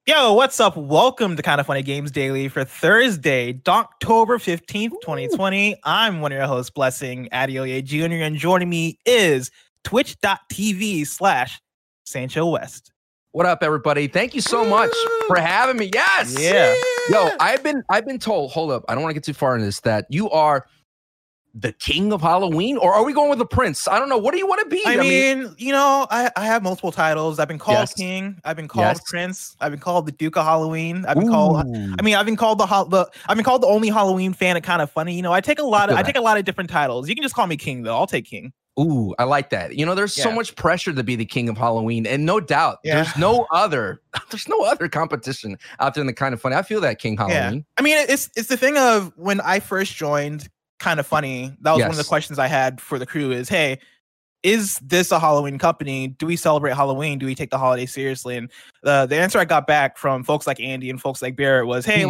Yo, what's up? Welcome to Kind of Funny Games Daily for Thursday, October 15th, 2020. I'm one of your hosts, Blessing Adeoye Jr., and joining me is twitch.tv/Sancho West. What up, everybody? Thank you so much for having me. Yes. Yeah. Yo, I've been told, hold up, I don't want to get too far into this, that you are the king of Halloween, or are we going with the prince? I don't know. What do you want to be? I mean, I have multiple titles. I've been called king. I've been called prince. I've been called the Duke of Halloween. I've been called. I've been called the only Halloween fan at Kind of Funny. I take a lot of different titles. You can just call me king, though. I'll take king. Ooh, I like that. There's so much pressure to be the king of Halloween, and no doubt, there's no other competition out there in the Kind of Funny. I feel that King Halloween. Yeah. I mean, it's the thing of when I first joined Kind of Funny, that was one of the questions I had for the crew is, hey, is this a Halloween company? Do we celebrate Halloween? Do we take the holiday seriously? And the answer I got back from folks like Andy and folks like Barrett was, hey,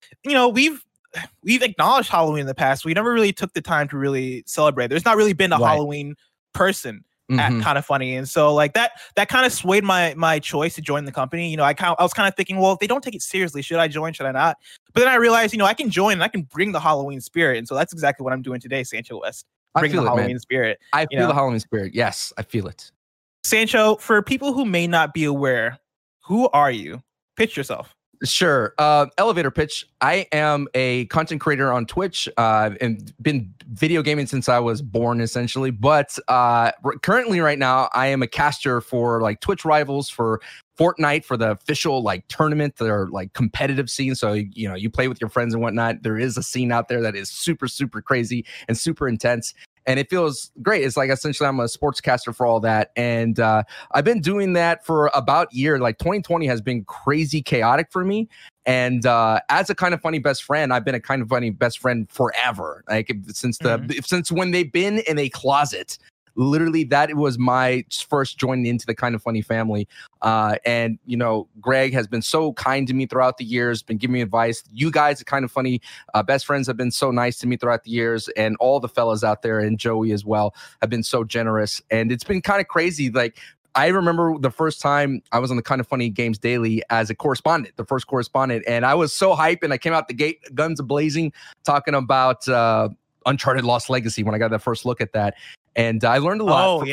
we've acknowledged Halloween in the past. We never really took the time to really celebrate. There's not really been a Halloween person at Kind of Funny, and so that kind of swayed my choice to join the company. I was kind of thinking, well, if they don't take it seriously, should I join? Should I not? But then I realized, I can join and I can bring the Halloween spirit, and so that's exactly what I'm doing today, Sancho West. Bring the Halloween spirit. I feel the Halloween spirit. Yes, I feel it. Sancho, for people who may not be aware, who are you? Pitch yourself. Sure. Elevator pitch. I am a content creator on Twitch and been video gaming since I was born, essentially. But currently, right now, I am a caster for Twitch Rivals for Fortnite, for the official tournament, their competitive scene. So you play with your friends and whatnot. There is a scene out there that is super, super crazy and super intense. And it feels great. It's essentially I'm a sportscaster for all that. And I've been doing that for about a year. 2020 has been crazy chaotic for me. And as a Kind of Funny best friend, I've been a Kind of Funny best friend forever. Since when they've been in a closet. Literally, that was my first joining into the Kind of Funny family. And Greg has been so kind to me throughout the years, been giving me advice. You guys, the Kind of Funny best friends, have been so nice to me throughout the years. And all the fellas out there, and Joey as well, have been so generous. And it's been kind of crazy. I remember the first time I was on the Kind of Funny Games Daily as a correspondent, the first correspondent. And I was so hyped, and I came out the gate, guns a-blazing, talking about Uncharted Lost Legacy when I got that first look at that. And I learned a lot.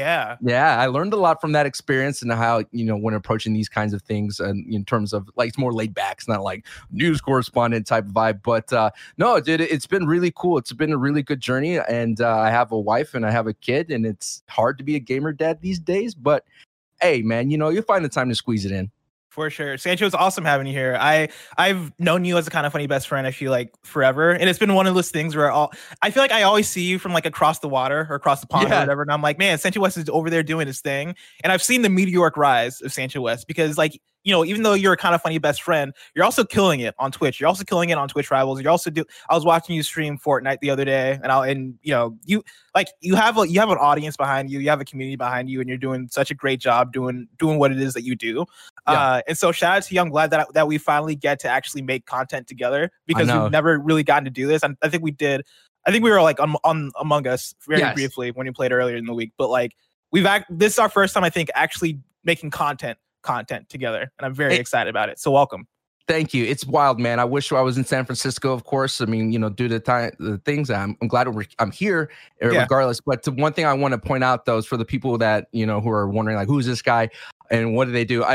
I learned a lot from that experience, and how, when approaching these kinds of things, and in terms of it's more laid back. It's not like news correspondent type vibe. But no, dude, it's been really cool. It's been a really good journey. And I have a wife and I have a kid, and it's hard to be a gamer dad these days. But hey, man, you'll find the time to squeeze it in. For sure. Sancho, it's awesome having you here. I've known you as a Kind of Funny best friend, I feel like, forever. And it's been one of those things where I feel like I always see you from across the water or across the pond or whatever. And I'm like, man, Sancho West is over there doing his thing. And I've seen the meteoric rise of Sancho West because even though you're a Kind of Funny best friend, you're also killing it on Twitch. You're also killing it on Twitch Rivals. I was watching you stream Fortnite the other day, and you have an audience behind you, you have a community behind you, and you're doing such a great job doing what it is that you do. And so shout out to you. I'm glad that we finally get to actually make content together, because we've never really gotten to do this. I think we did. I think we were on Among Us very briefly when you played earlier in the week, but this is our first time, I think, actually making content together, and I'm very excited about it. So welcome. Thank you. It's wild, man. I wish I was in San Francisco, of course. I mean, due to the things, I'm glad I'm here regardless. But one thing I want to point out, though, is for the people that, who are wondering, who's this guy and what do they do?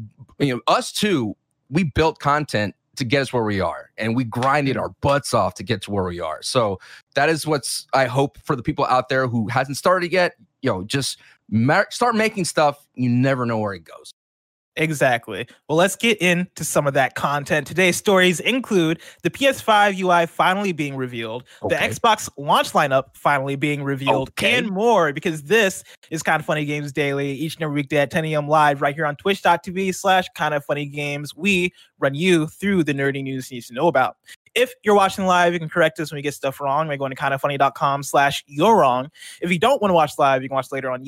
Us too, we built content to get us where we are, and we grinded our butts off to get to where we are. So that is what's, I hope, for the people out there who hasn't started yet, just start making stuff. You never know where it goes. Exactly. Well, let's get into some of that content. Today's stories include the PS5 UI finally being revealed, the Xbox launch lineup finally being revealed, and more, because this is Kind of Funny Games Daily, each and every weekday at 10 a.m. live right here on twitch.tv/kindoffunnygames. We run you through the nerdy news you need to know about. If you're watching live, you can correct us when we get stuff wrong by going to kindoffunny.com/you're wrong. If you don't want to watch live, you can watch later on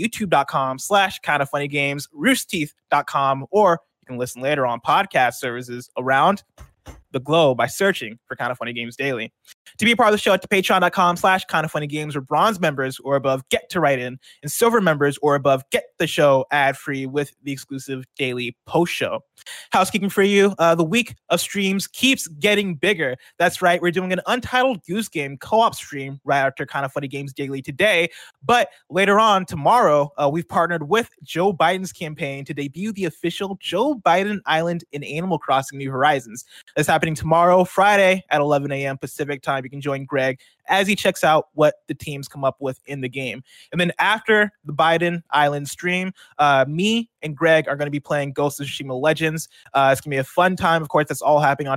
youtube.com/kindoffunnygames, roosterteeth.com, or you can listen later on podcast services around the globe by searching for Kind of Funny Games Daily. To be a part of the show, at patreon.com/kindoffunnygames, where bronze members or above get to write in, and silver members or above get the show ad-free with the exclusive daily post show. Housekeeping for you, the week of streams keeps getting bigger. That's right, we're doing an Untitled Goose Game co-op stream right after Kind of Funny Games Daily today, but later on tomorrow, we've partnered with Joe Biden's campaign to debut the official Joe Biden Island in Animal Crossing New Horizons. That's happening tomorrow, Friday at 11 a.m. Pacific time. You can join Greg as he checks out what the teams come up with in the game. And then after the Biden Island stream, me and Greg are going to be playing Ghost of Tsushima Legends. It's going to be a fun time. Of course, that's all happening on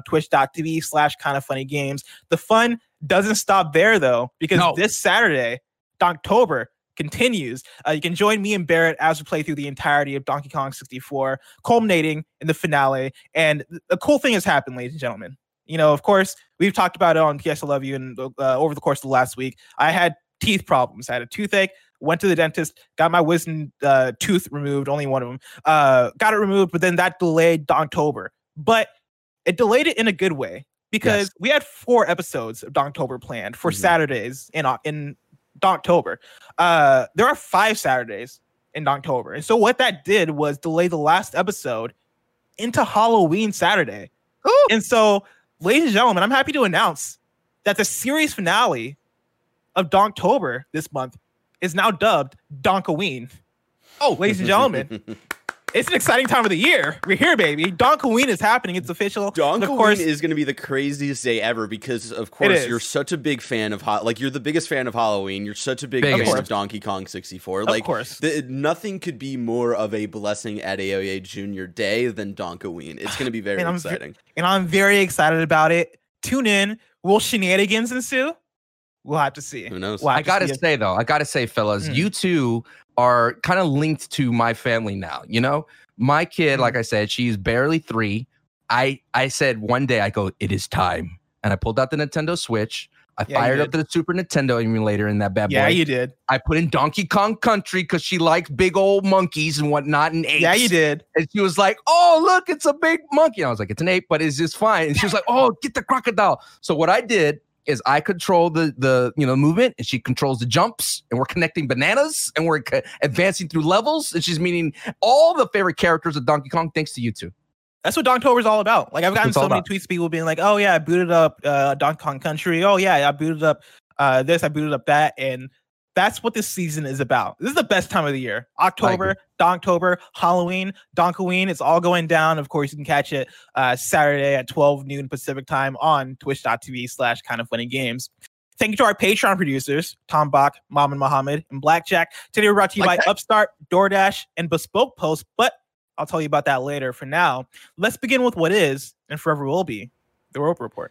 twitch.tv/kindoffunnygames. The fun doesn't stop there, though, because this Saturday, October, continues. You can join me and Barrett as we play through the entirety of Donkey Kong 64, culminating in the finale. And a cool thing has happened, ladies and gentlemen. You know, of course, we've talked about it on PS I Love You and over the course of the last week. I had teeth problems. I had a toothache, went to the dentist, got my wisdom tooth removed, only one of them. Got it removed, but then that delayed Donktober. But it delayed it in a good way because we had 4 episodes of Donktober planned for Saturdays in Donktober. There are 5 Saturdays in Donktober. And so what that did was delay the last episode into Halloween Saturday. Ooh. And so, ladies and gentlemen, I'm happy to announce that the series finale of Donktober this month is now dubbed Donkoween. Oh, ladies and gentlemen, it's an exciting time of the year. We're here, baby. Donkoween is happening. It's official. Donkoween is going to be the craziest day ever because, of course, you're such a big fan of you're the biggest fan of Halloween. You're such a big fan of Donkey Kong 64. Like, of course, nothing could be more of a blessing at AOA Junior Day than Donkoween. It's going to be very exciting, and I'm very excited about it. Tune in. Will shenanigans ensue? We'll have to see. Who knows? I gotta say, fellas, you two are kind of linked to my family now. You know, my kid, like I said, she's barely 3. I said one day, I go, it is time. And I pulled out the Nintendo Switch. I fired up the Super Nintendo emulator in that bad boy. Yeah, you did. I put in Donkey Kong Country because she likes big old monkeys and whatnot and apes. Yeah, you did. And she was like, oh, look, it's a big monkey. And I was like, it's an ape, but it's just fine. And she was like, oh, get the crocodile. So what I did is I control the movement, and she controls the jumps, and we're connecting bananas, and we're advancing through levels, and she's meeting all the favorite characters of Donkey Kong thanks to you two. That's what Donktober is all about. Like, I've gotten so many tweets, people being like, oh yeah, I booted up Donkey Kong Country. Oh yeah, I booted up this, I booted up that, and that's what this season is about. This is the best time of the year. October, Donktober, Halloween, Donkoween. It's all going down. Of course, you can catch it Saturday at 12 noon Pacific time on twitch.tv/kindoffunnygames. Thank you to our Patreon producers, Tom Bach, Mom and Muhammad, and Blackjack. Today we're brought to you by Upstart, DoorDash, and Bespoke Post, but I'll tell you about that later. For now, let's begin with what is, and forever will be, the Rope Report.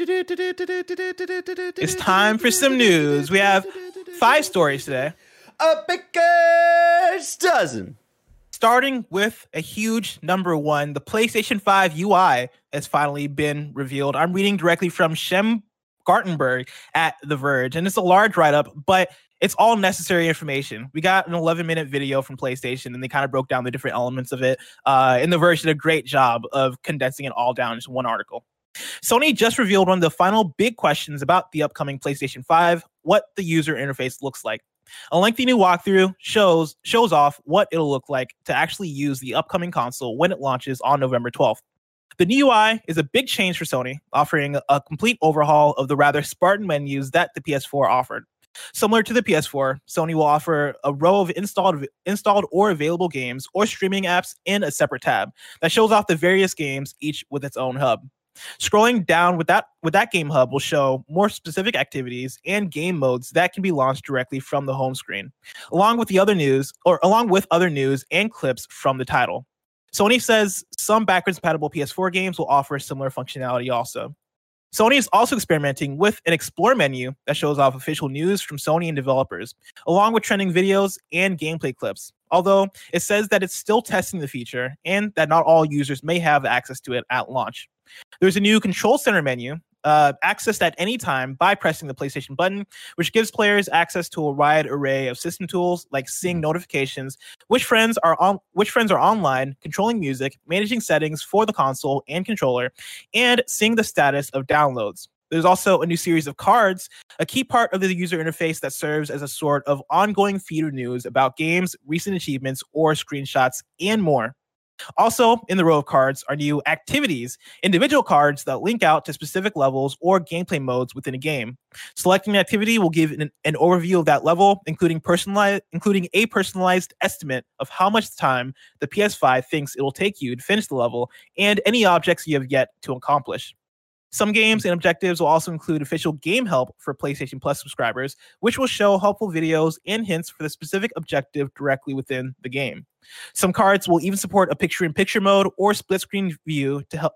It's time for some news. We have 5 stories today. A baker's dozen. Starting with a huge number 1, the PlayStation 5 UI has finally been revealed. I'm reading directly from Shem Gartenberg at The Verge, and it's a large write-up, but it's all necessary information. We got an 11-minute video from PlayStation, and they kind of broke down the different elements of it. And The Verge did a great job of condensing it all down into one article. Sony just revealed one of the final big questions about the upcoming PlayStation 5, what the user interface looks like. A lengthy new walkthrough shows off what it'll look like to actually use the upcoming console when it launches on November 12th. The new UI is a big change for Sony, offering a complete overhaul of the rather Spartan menus that the PS4 offered. Similar to the PS4, Sony will offer a row of installed or available games or streaming apps in a separate tab that shows off the various games, each with its own hub. Scrolling down with that game hub will show more specific activities and game modes that can be launched directly from the home screen, along with other news and clips from the title. Sony says some backwards compatible PS4 games will offer similar functionality also. Sony is also experimenting with an Explore menu that shows off official news from Sony and developers, along with trending videos and gameplay clips, although it says that it's still testing the feature and that not all users may have access to it at launch. There's a new Control Center menu, accessed at any time by pressing the PlayStation button, which gives players access to a wide array of system tools like seeing notifications, which friends are online, controlling music, managing settings for the console and controller, and seeing the status of downloads. There's also a new series of cards, a key part of the user interface that serves as a sort of ongoing feed of news about games, recent achievements, or screenshots, and more. Also, in the row of cards are new activities, individual cards that link out to specific levels or gameplay modes within a game. Selecting an activity will give an overview of that level, including a personalized estimate of how much time the PS5 thinks it will take you to finish the level, and any objects you have yet to accomplish. Some games and objectives will also include official game help for PlayStation Plus subscribers, which will show helpful videos and hints for the specific objective directly within the game. Some cards will even support a picture-in-picture mode or split-screen view to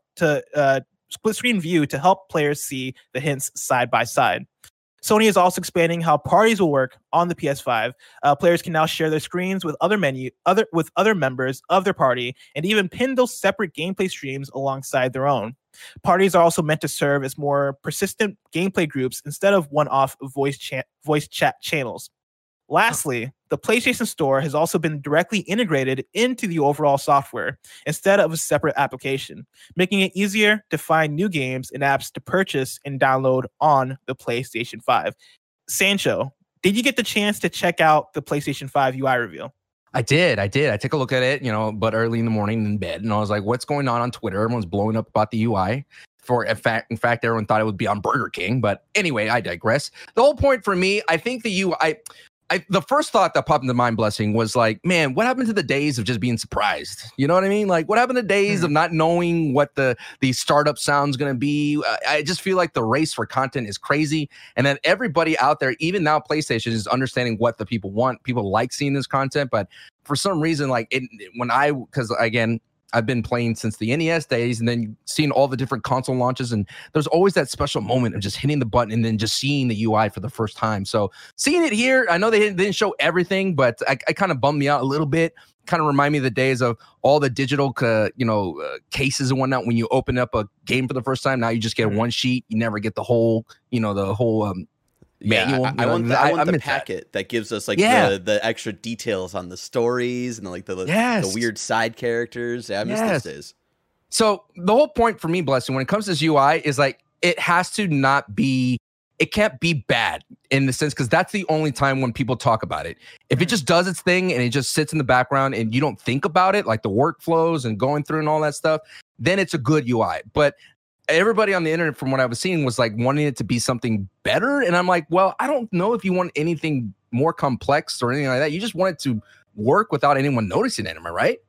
help players see the hints side by side. Sony is also expanding how parties will work on the PS5. Players can now share their screens with other members of their party, and even pin those separate gameplay streams alongside their own. Parties are also meant to serve as more persistent gameplay groups instead of one-off voice chat channels. Lastly, the PlayStation Store has also been directly integrated into the overall software instead of a separate application, making it easier to find new games and apps to purchase and download on the PlayStation 5. Sancho, did you get the chance to check out the PlayStation 5 UI reveal? I did. I took a look at it, but early in the morning in bed, and I was like, what's going on Twitter? Everyone's blowing up about the UI. In fact, everyone thought it would be on Burger King. But anyway, I digress. The whole point for me, I think the UI... the first thought that popped into mind, Blessing, was like, man, what happened to the days of just being surprised? You know what I mean? Like, what happened to days of not knowing what the startup sound's going to be? I just feel like the race for content is crazy. And then everybody out there, even now PlayStation, is understanding what the people want. People like seeing this content. But for some reason, because again, I've been playing since the NES days and then seeing all the different console launches. And there's always that special moment of just hitting the button and then just seeing the UI for the first time. So seeing it here, I know they didn't show everything, but I kind of bummed me out a little bit. Kind of remind me of the days of all the digital, cases and whatnot. When you open up a game for the first time, now you just get one sheet. You never get the whole, manual. I want the packet that gives us the extra details on the stories and the weird side characters. I miss those days. So the whole point for me, Blessing, when it comes to this UI is like it can't be bad in the sense, because that's the only time when people talk about it. If it just does its thing and it just sits in the background and you don't think about it, like the workflows and going through and all that stuff, then it's a good UI. But everybody on the internet, from what I was seeing, was like wanting it to be something better. And I'm like, well, I don't know if you want anything more complex or anything like that. You just want it to work without anyone noticing it. Am I right?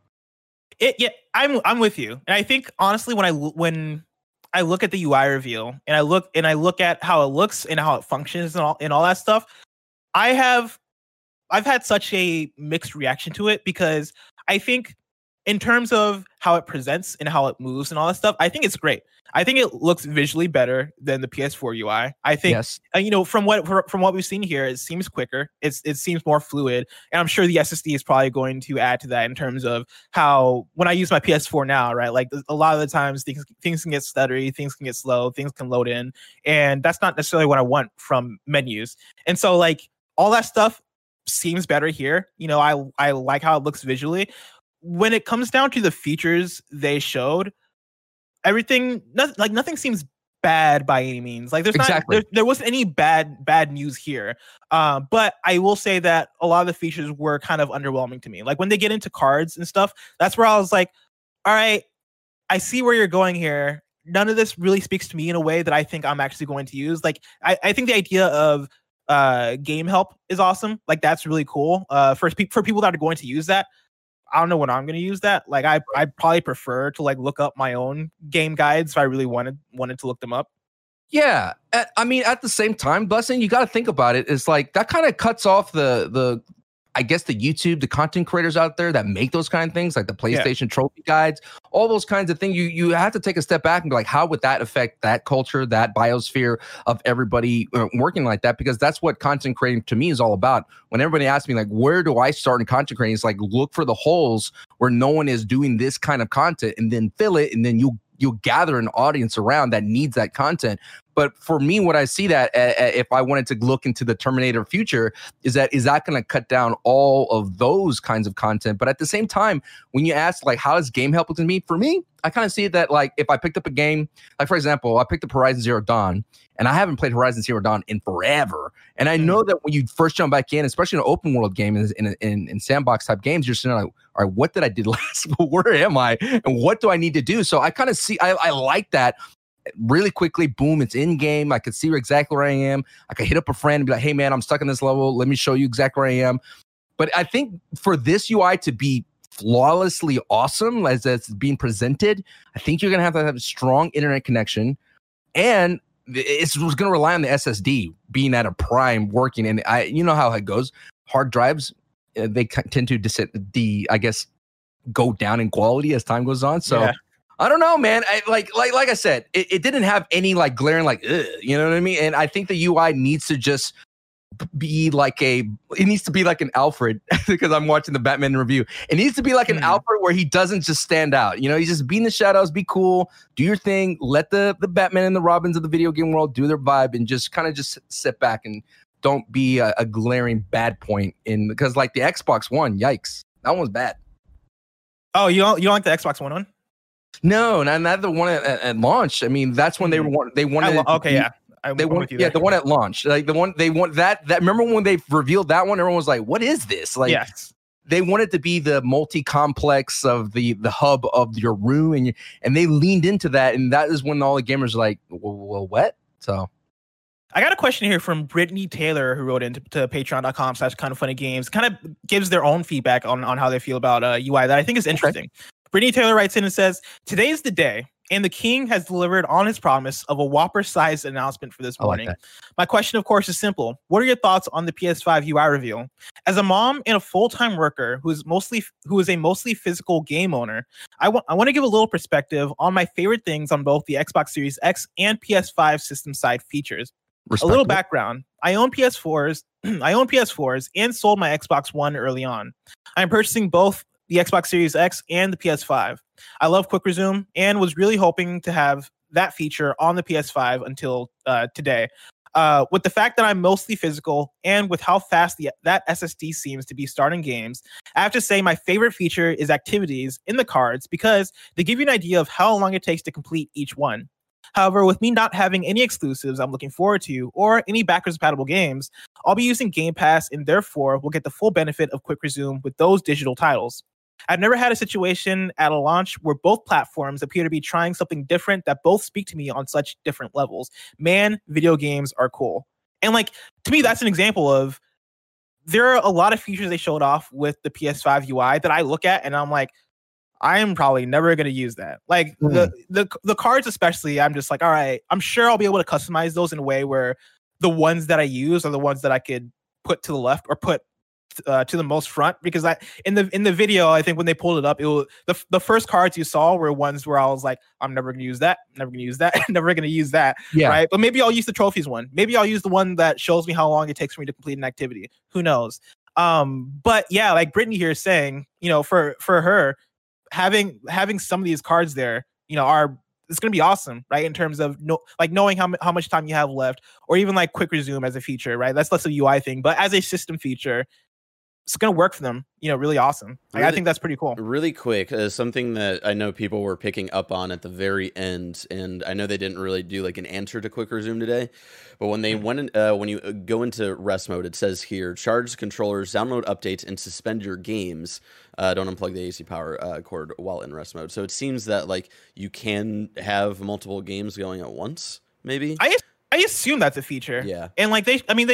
I'm with you. And I think honestly, when I look at the UI reveal and I look at how it looks and how it functions and all that stuff, I've had such a mixed reaction to it, because I think in terms of how it presents and how it moves and all that stuff, I think it's great. I think it looks visually better than the PS4 UI. I think, from what we've seen here, it seems quicker. It seems more fluid, and I'm sure the SSD is probably going to add to that in terms of how, when I use my PS4 now, right? Like a lot of the times things can get stuttery, things can get slow, things can load in, and that's not necessarily what I want from menus. And so like all that stuff seems better here. I like how it looks visually. When it comes down to the features they showed, nothing seems bad by any means. Like there wasn't any bad news here. But I will say that a lot of the features were kind of underwhelming to me. Like when they get into cards and stuff, that's where I was like, all right, I see where you're going here. None of this really speaks to me in a way that I think I'm actually going to use. Like I think the idea of game help is awesome. Like that's really cool. For people that are going to use that. I don't know when I'm going to use that. Like I probably prefer to look up my own game guides if I really wanted to look them up. Yeah. I mean, at the same time, Blessing, you got to think about it. It's like that kind of cuts off the I guess the YouTube, the content creators out there that make those kind of things, like the PlayStation trophy guides, all those kinds of things. You have to take a step back and be like, how would that affect that culture, that biosphere of everybody working like that? Because that's what content creating to me is all about. When everybody asks me, like, where do I start in content creating? It's like, look for the holes where no one is doing this kind of content and then fill it. And then you'll gather an audience around that needs that content. But for me, what I see that if I wanted to look into the Terminator future is that going to cut down all of those kinds of content? But at the same time, when you ask like, how does game help with me? For me, I kind of see it that like if I picked up a game, like for example, I picked up Horizon Zero Dawn, and I haven't played Horizon Zero Dawn in forever. And I know that when you first jump back in, especially in an open world game in sandbox type games, you're sitting like, all right, what did I do last? Where am I? And what do I need to do? So I kind of see, I like that. Really quickly, boom, it's in game. I could see exactly where I am. I could hit up a friend and be like, hey man, I'm stuck in this level. Let me show you exactly where I am. But I think for this UI to be flawlessly awesome as it's being presented, I think you're going to have a strong internet connection, and it's going to rely on the SSD being at a prime working. And you know how it goes. Hard drives, they tend to I guess go down in quality as time goes on. So I don't know, man. Like I said, it didn't have any like glaring like, ugh, you know what I mean? And I think the UI needs to just be like it needs to be like an Alfred because I'm watching the Batman review. It needs to be like an Alfred where he doesn't just stand out. You know, he's just be in the shadows, be cool, do your thing, let the Batman and the Robins of the video game world do their vibe, and just kind of just sit back and don't be a glaring bad point because like the Xbox One, yikes, that one was bad. Oh, you don't like the Xbox One? No, not the one at launch. I mean, that's when they wanted. The one at launch, like the one they want that. Remember when they revealed that one? Everyone was like, "What is this?" Like, yes. They wanted to be the multi-complex of the hub of your room, and they leaned into that, and that is when all the gamers are like, "Well, what?" So. I got a question here from Brittany Taylor, who wrote into patreon.com/kindoffunnygames, kind of gives their own feedback on how they feel about UI that I think is interesting. Okay. Brittany Taylor writes in and says, "Today is the day, and the king has delivered on his promise of a Whopper-sized announcement for this morning. Like my question, of course, is simple. What are your thoughts on the PS5 UI reveal? As a mom and a full-time worker who is a mostly physical game owner, I want to give a little perspective on my favorite things on both the Xbox Series X and PS5 system side features. A little background. I own PS4s and sold my Xbox One early on. I'm purchasing both the Xbox Series X and the PS5. I love Quick Resume and was really hoping to have that feature on the PS5 until today. With the fact that I'm mostly physical and with how fast that SSD seems to be starting games, I have to say my favorite feature is activities in the cards because they give you an idea of how long it takes to complete each one. However, with me not having any exclusives I'm looking forward to or any backwards compatible games, I'll be using Game Pass and therefore will get the full benefit of Quick Resume with those digital titles. I've never had a situation at a launch where both platforms appear to be trying something different that both speak to me on such different levels. Man, video games are cool. And like, to me, that's an example of there are a lot of features they showed off with the PS5 UI that I look at and I'm like, I am probably never going to use that. Like the cards, especially, I'm just like, all right, I'm sure I'll be able to customize those in a way where the ones that I use are the ones that I could put to the left or put to the most front, because in the video, I think when they pulled it up, the first cards you saw were ones where I was like, I'm never gonna use that, never gonna use that, never gonna use that. Yeah. Right. But maybe I'll use the trophies one. Maybe I'll use the one that shows me how long it takes for me to complete an activity. Who knows? But yeah, like Brittany here is saying, you know, for her, having some of these cards there, you know, it's going to be awesome, right? In terms of knowing how much time you have left, or even like Quick Resume as a feature, right? That's less a UI thing, but as a system feature, it's going to work for them, you know, really awesome. Really, I think that's pretty cool. Really quick, something that I know people were picking up on at the very end, and I know they didn't really do like an answer to Quick Resume today, but when they went in, when you go into rest mode, it says here, charge controllers, download updates, and suspend your games. Don't unplug the AC power cord while in rest mode. So it seems that like you can have multiple games going at once, maybe. I assume that's a feature. Yeah. And like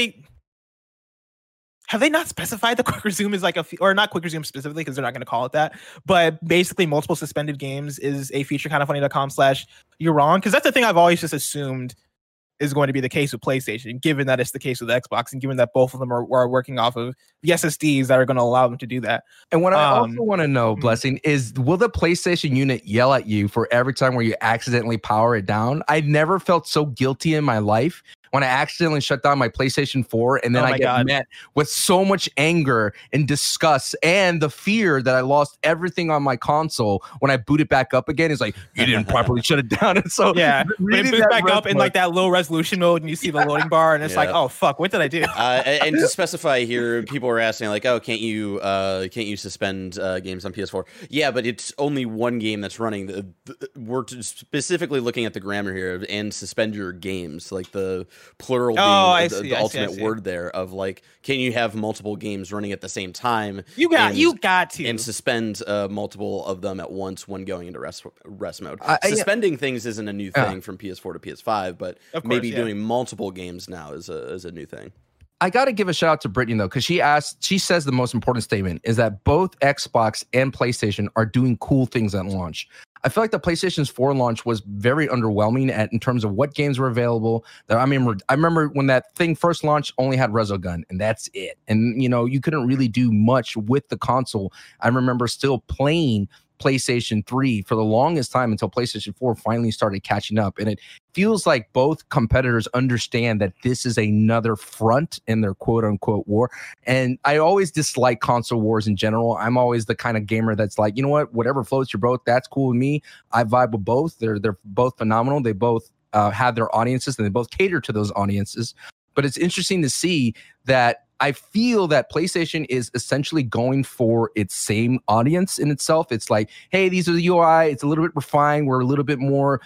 have they not specified the Quick Resume is like or not Quick Resume specifically because they're not going to call it that, but basically multiple suspended games is a feature kindoffunny.com/you're wrong, because that's the thing I've always just assumed is going to be the case with PlayStation, given that it's the case with Xbox and given that both of them are working off of the SSDs that are going to allow them to do that. And what I also want to know, Blessing, is will the PlayStation unit yell at you for every time where you accidentally power it down? I never felt so guilty in my life when I accidentally shut down my PlayStation 4, and then I get met with so much anger and disgust and the fear that I lost everything on my console when I boot it back up again. It's like, you didn't properly shut it down. And so when it boots back up in like that low resolution mode, and you see the loading bar, and it's like, oh fuck, what did I do? And to specify here, people were asking like, oh, can't you suspend games on PS4? Yeah, but it's only one game that's running. We're specifically looking at the grammar here, and suspend your games, like the plural being the ultimate word there of like, can you have multiple games running at the same time? You got to and suspend multiple of them at once when going into rest mode. Suspending things isn't a new thing from PS4 to PS5, but maybe doing multiple games now is a new thing. I got to give a shout out to Brittany though, because she says the most important statement is that both Xbox and PlayStation are doing cool things at launch. I feel like the PlayStation 4 launch was very underwhelming in terms of what games were available. I remember when that thing first launched, only had Resogun, and that's it. And you couldn't really do much with the console. I remember still playing PlayStation 3 for the longest time until PlayStation 4 finally started catching up. And it feels like both competitors understand that this is another front in their quote unquote war. And I always dislike console wars in general. I'm always the kind of gamer that's like, you know what, whatever floats your boat, that's cool with me. I vibe with both. They're both phenomenal. They both have their audiences, and they both cater to those audiences. But it's interesting to see that I feel that PlayStation is essentially going for its same audience in itself. It's like, hey, these are the UI. It's a little bit refined. We're a little bit more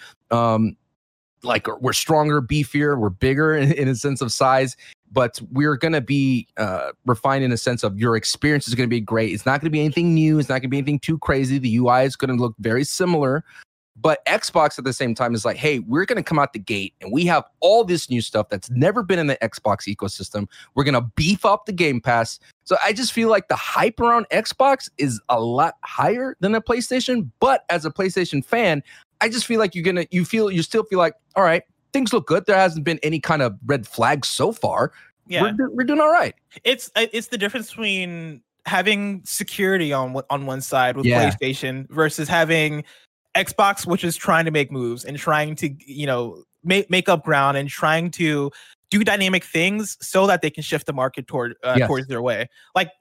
like we're stronger, beefier, we're bigger in a sense of size. But we're going to be refined in a sense of your experience is going to be great. It's not going to be anything new. It's not going to be anything too crazy. The UI is going to look very similar. But Xbox at the same time is like, hey, we're going to come out the gate and we have all this new stuff that's never been in the Xbox ecosystem. We're going to beef up the Game Pass. So I just feel like the hype around Xbox is a lot higher than a PlayStation. But as a PlayStation fan, I just feel like you still feel like, all right, things look good. There hasn't been any kind of red flags so far. Yeah, we're doing all right. It's the difference between having security on one side with PlayStation versus having Xbox, which is trying to make moves and trying to, make up ground and trying to do dynamic things so that they can shift the market towards their way. Like,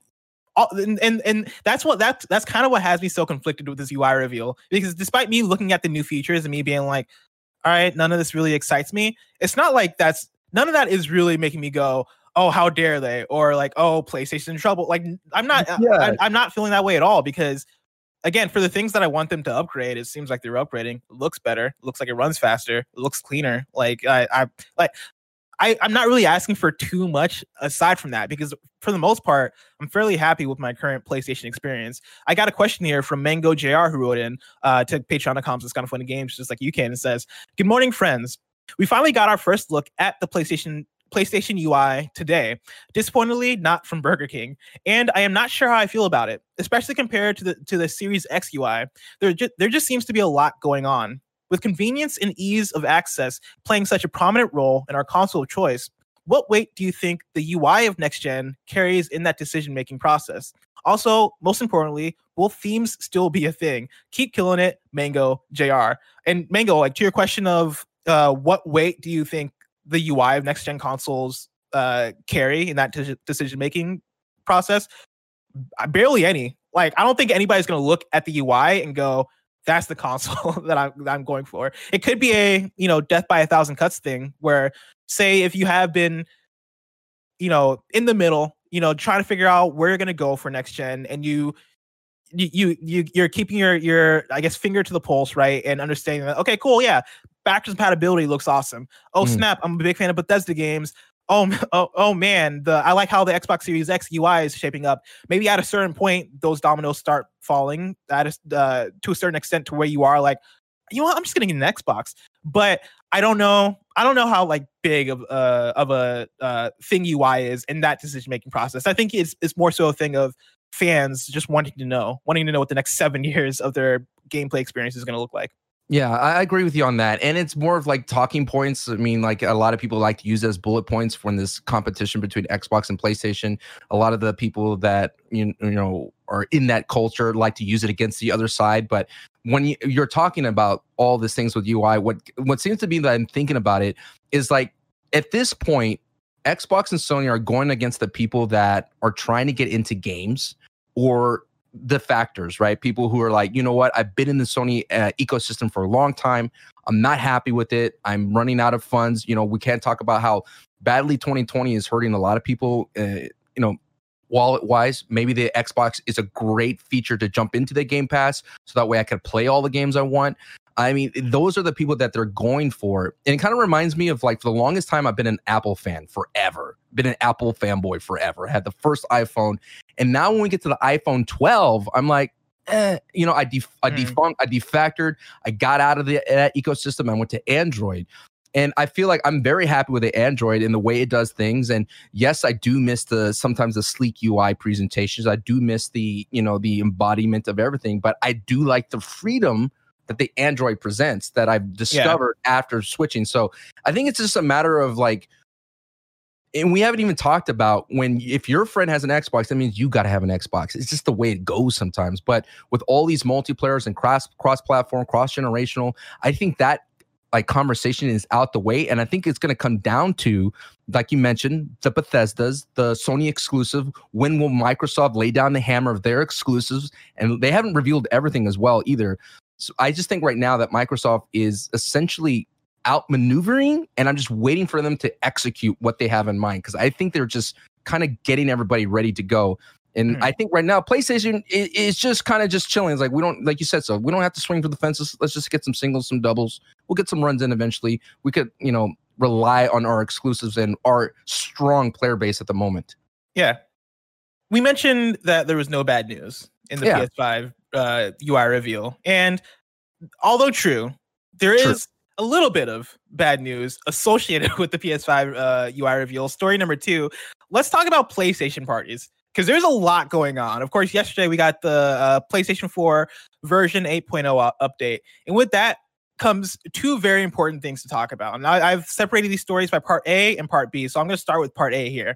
and that's kind of what has me so conflicted with this UI reveal, because despite me looking at the new features and me being like, all right, none of this really excites me. It's not like none of that is really making me go, oh, how dare they? Or like, oh, PlayStation's in trouble. Like, I'm not feeling that way at all, because again, for the things that I want them to upgrade, it seems like they're upgrading. It looks better. It looks like it runs faster. It looks cleaner. Like I'm not really asking for too much aside from that, because for the most part, I'm fairly happy with my current PlayStation experience. I got a question here from Mango JR, who wrote in to Patreon.com. It's kind of funny games, just like you can. It says, "Good morning, friends. We finally got our first look at the PlayStation UI today. Disappointingly, not from Burger King, and I am not sure how I feel about it, especially compared to the Series X UI. There just seems to be a lot going on. With convenience and ease of access playing such a prominent role in our console of choice, what weight do you think the UI of next gen carries in that decision-making process? Also, most importantly, will themes still be a thing? Keep killing it, Mango JR." And Mango, like, to your question of what weight do you think the UI of next gen consoles carry in that decision-making process? Barely any. Like, I don't think anybody's going to look at the UI and go, that's the console that I'm going for. It could be a, death by 1,000 cuts thing where, say, if you have been, in the middle, trying to figure out where you're going to go for next gen, and you're keeping your I guess finger to the pulse, right, and understanding that, okay, cool, yeah, backwards compatibility looks awesome. Oh snap, I'm a big fan of Bethesda games. Oh man, I like how the Xbox Series X UI is shaping up. Maybe at a certain point, those dominoes start falling to a certain extent to where you are like, I'm just gonna get an Xbox. But I don't know how like big of a thing UI is in that decision making process. I think it's more so a thing of fans just wanting to know what the next 7 years of their gameplay experience is going to look like. Yeah, I agree with you on that. And it's more of like talking points. I mean, like a lot of people like to use as bullet points when this competition between Xbox and PlayStation. A lot of the people that, are in that culture like to use it against the other side. But when you're talking about all these things with UI, what seems to be that I'm thinking about it is like, at this point, Xbox and Sony are going against the people that are trying to get into games, or the factors, right? People who are like, you know what? I've been in the Sony ecosystem for a long time. I'm not happy with it. I'm running out of funds. You know, we can't talk about how badly 2020 is hurting a lot of people, wallet wise. Maybe the Xbox is a great feature to jump into the Game Pass, so that way I could play all the games I want. I mean, those are the people that they're going for. And it kind of reminds me of, like, for the longest time, I've been an Apple fan forever. Been an Apple fanboy forever. I had the first iPhone. And now when we get to the iPhone 12, I'm like, I defactored. I got out of that ecosystem. I went to Android. And I feel like I'm very happy with the Android and the way it does things. And yes, I do miss sometimes the sleek UI presentations. I do miss the embodiment of everything. But I do like the freedom that the Android presents that I've discovered after switching. So I think it's just a matter of, like, and we haven't even talked about if your friend has an Xbox, that means you got to have an Xbox. It's just the way it goes sometimes. But with all these multiplayers and cross-platform, cross-generational, I think that, like, conversation is out the way. And I think it's going to come down to, like you mentioned, the Bethesdas, the Sony exclusive. When will Microsoft lay down the hammer of their exclusives? And they haven't revealed everything as well either. So I just think right now that Microsoft is essentially outmaneuvering, and I'm just waiting for them to execute what they have in mind, because I think they're just kind of getting everybody ready to go. And I think right now PlayStation is just kind of just chilling. It's like, we don't, like you said, so we don't have to swing for the fences. Let's just get some singles, some doubles. We'll get some runs in eventually. We could, rely on our exclusives and our strong player base at the moment. Yeah. We mentioned that there was no bad news in the PS5 UI reveal. And although true, there is a little bit of bad news associated with the PS5 UI reveal. Story number 2, let's talk about PlayStation parties, because there's a lot going on. Of course, yesterday we got the PlayStation 4 version 8.0 update. And with that comes 2 very important things to talk about. And I've separated these stories by part A and part B. So I'm going to start with part A here.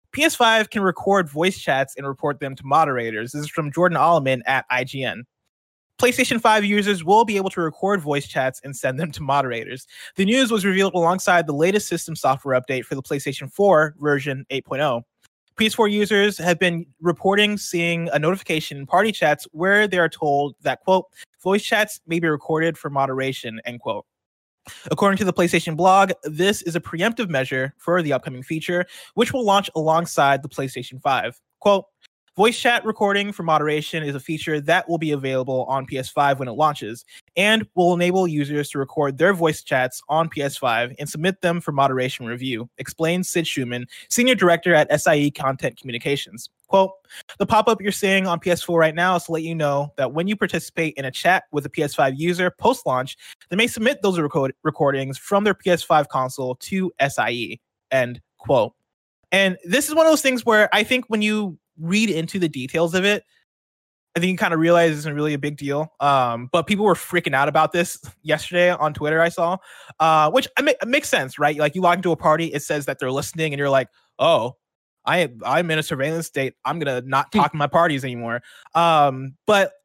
PS5 can record voice chats and report them to moderators. This is from Jordan Alleman at IGN. PlayStation 5 users will be able to record voice chats and send them to moderators. The news was revealed alongside the latest system software update for the PlayStation 4 version 8.0. PS4 users have been reporting seeing a notification in party chats where they are told that, quote, voice chats may be recorded for moderation, end quote. According to the PlayStation blog, this is a preemptive measure for the upcoming feature, which will launch alongside the PlayStation 5. Quote, voice chat recording for moderation is a feature that will be available on PS5 when it launches, and will enable users to record their voice chats on PS5 and submit them for moderation review, explains Sid Schumann, Senior Director at SIE Content Communications. Quote, the pop-up you're seeing on PS4 right now is to let you know that when you participate in a chat with a PS5 user post-launch, they may submit those recordings from their PS5 console to SIE, end quote. And this is one of those things where I think when you read into the details of it, I think you kind of realize it's not really a big deal. But people were freaking out about this yesterday on Twitter, I saw, which makes sense, right? Like, you log into a party, it says that they're listening, and you're like, oh, I'm in a surveillance state. I'm going to not talk in my parties anymore. But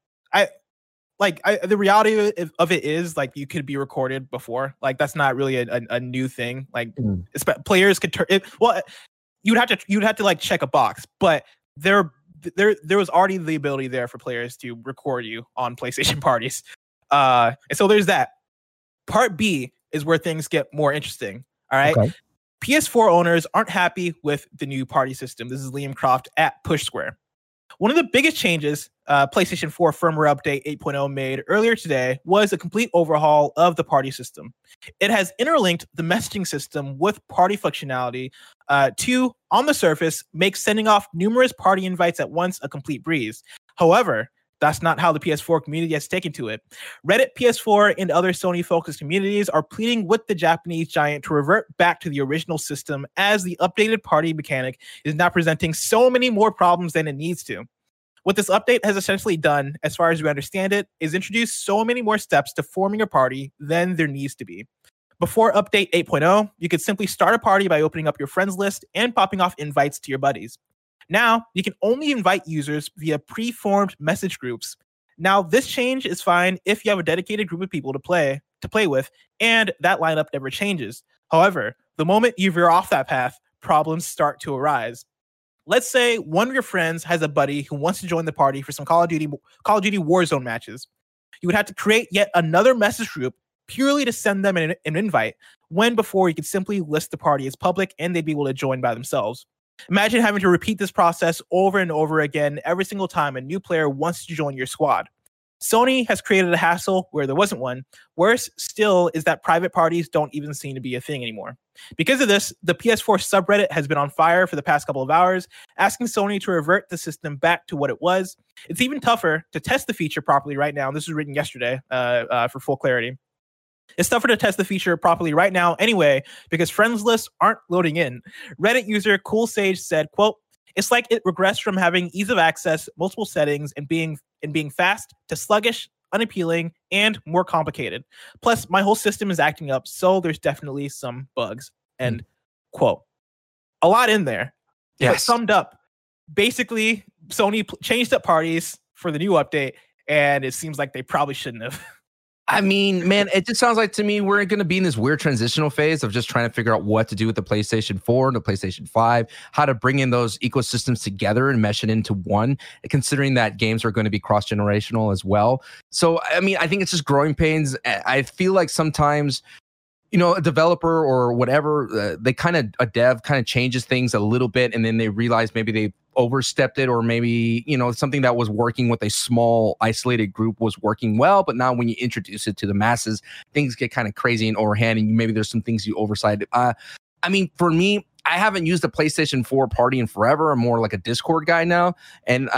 the reality of it is, like, you could be recorded before. Like, that's not really a new thing. Like, players could turn it. Well, you'd have to like check a box, but there was already the ability there for players to record you on PlayStation parties. And so there's that. Part B is where things get more interesting. All right. Okay. PS4 owners aren't happy with the new party system. This is Liam Croft at Push Square. One of the biggest changes PlayStation 4 firmware update 8.0 made earlier today was a complete overhaul of the party system. It has interlinked the messaging system with party functionality to, on the surface, make sending off numerous party invites at once a complete breeze. However, that's not how the PS4 community has taken to it. Reddit, PS4, and other Sony-focused communities are pleading with the Japanese giant to revert back to the original system, as the updated party mechanic is now presenting so many more problems than it needs to. What this update has essentially done, as far as we understand it, is introduce so many more steps to forming a party than there needs to be. Before update 8.0, you could simply start a party by opening up your friends list and popping off invites to your buddies. Now, you can only invite users via pre-formed message groups. Now, this change is fine if you have a dedicated group of people to play with, and that lineup never changes. However, The moment you veer off that path, problems start to arise. Let's say one of your friends has a buddy who wants to join the party for some Call of Duty Warzone matches. You would have to create yet another message group purely to send them an invite, when before you could simply list the party as public and they'd be able to join by themselves. Imagine having to repeat this process over and over again every single time a new player wants to join your squad. Sony has created a hassle where there wasn't one. Worse still is that private parties don't even seem to be a thing anymore. Because of this, the PS4 subreddit has been on fire for the past couple of hours, asking Sony to revert the system back to what it was. It's even tougher to test the feature properly right now. This was written yesterday for full clarity. It's tougher to test the feature properly right now anyway, because friends lists aren't loading in. Reddit user Cool Sage said, quote, "It's like it regressed from having ease of access, multiple settings, and being fast to sluggish, unappealing, and more complicated. Plus, my whole system is acting up, so there's definitely some bugs." End quote. A lot in there. Yes. But summed up, basically, Sony changed up parties for the new update, and it seems like they probably shouldn't have. I mean, man, it just sounds like to me we're going to be in this weird transitional phase of just trying to figure out what to do with the PlayStation 4 and the PlayStation 5, how to bring in those ecosystems together and mesh it into one, considering that games are going to be cross-generational as well. So, I mean, I think it's just growing pains. I feel like sometimes, you know, a developer or whatever, a dev kind of changes things a little bit, and then they realize maybe they overstepped it, or maybe, you know, something that was working with a small isolated group was working well, but now when you introduce it to the masses, things get kind of crazy and overhand, and maybe there's some things you oversight. I mean, for me, I haven't used a PlayStation 4 party in forever. I'm more like a Discord guy now, and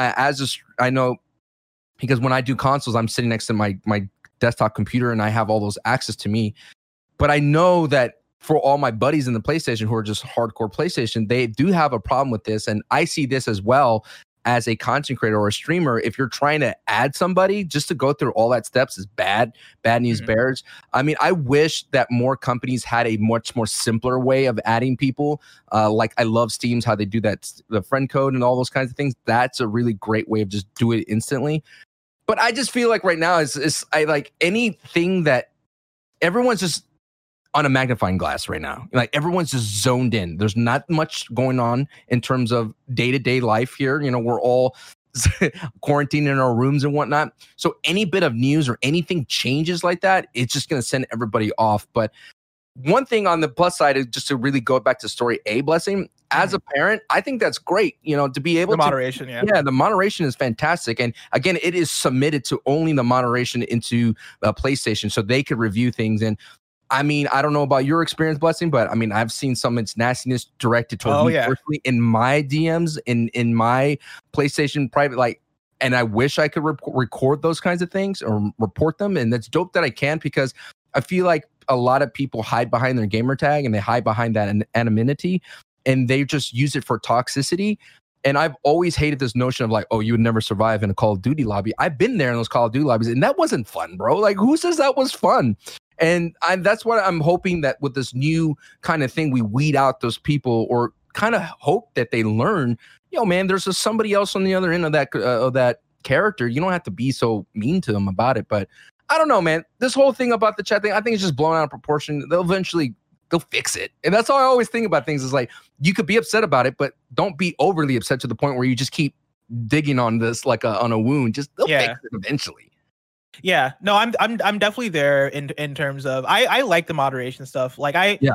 I know, because when I do consoles, I'm sitting next to my desktop computer and I have all those access to me. But I know that for all my buddies in the PlayStation who are just hardcore PlayStation, they do have a problem with this. And I see this as well as a content creator or a streamer. If you're trying to add somebody, just to go through all that steps is bad news bears. I mean, I wish that more companies had a much more simpler way of adding people. Like I love Steam's, how they do that, the friend code and all those kinds of things. That's a really great way of just do it instantly. But I just feel like right now I like anything that everyone's just on a magnifying glass right now. Like everyone's just zoned in. There's not much going on in terms of day-to-day life here. You know, we're all quarantined in our rooms and whatnot. So any bit of news or anything changes like that, it's just going to send everybody off. But one thing on the plus side is just to really go back to story A, Blessing. As a parent, I think that's great, you know, to be able to moderation. Yeah, the moderation is fantastic. And again, it is submitted to only the moderation into PlayStation so they could review things. And I mean, I don't know about your experience, Blessing, but I mean, I've seen some of its nastiness directed toward me personally in my DMs, in my PlayStation private, like, and I wish I could record those kinds of things or report them. And that's dope that I can, because I feel like a lot of people hide behind their gamer tag and they hide behind that anonymity, and they just use it for toxicity. And I've always hated this notion of like, oh, you would never survive in a Call of Duty lobby. I've been there in those Call of Duty lobbies, and that wasn't fun, bro. Like, who says that was fun? And that's what I'm hoping, that with this new kind of thing, we weed out those people, or kind of hope that they learn, yo, man, there's somebody else on the other end of that character. You don't have to be so mean to them about it. But I don't know, man. This whole thing about the chat thing, I think it's just blown out of proportion. They'll fix it. And that's all I always think about things, is like, you could be upset about it, but don't be overly upset to the point where you just keep digging on this like on a wound. Just they'll fix it eventually. Yeah, no, I'm definitely there in terms of I like the moderation stuff. Like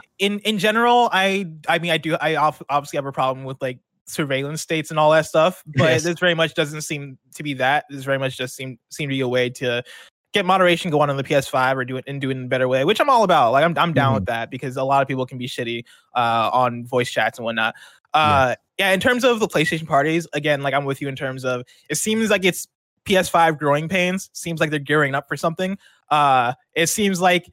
in general, I obviously have a problem with like surveillance states and all that stuff, but this very much doesn't seem to be that. This very much just seem to be a way to get moderation going on the PS5 or do it in a better way, which I'm all about. Like I'm down with that, because a lot of people can be shitty on voice chats and whatnot. In terms of the PlayStation parties, again, like I'm with you in terms of, it seems like it's PS5 growing pains. Seems like they're gearing up for something. It seems like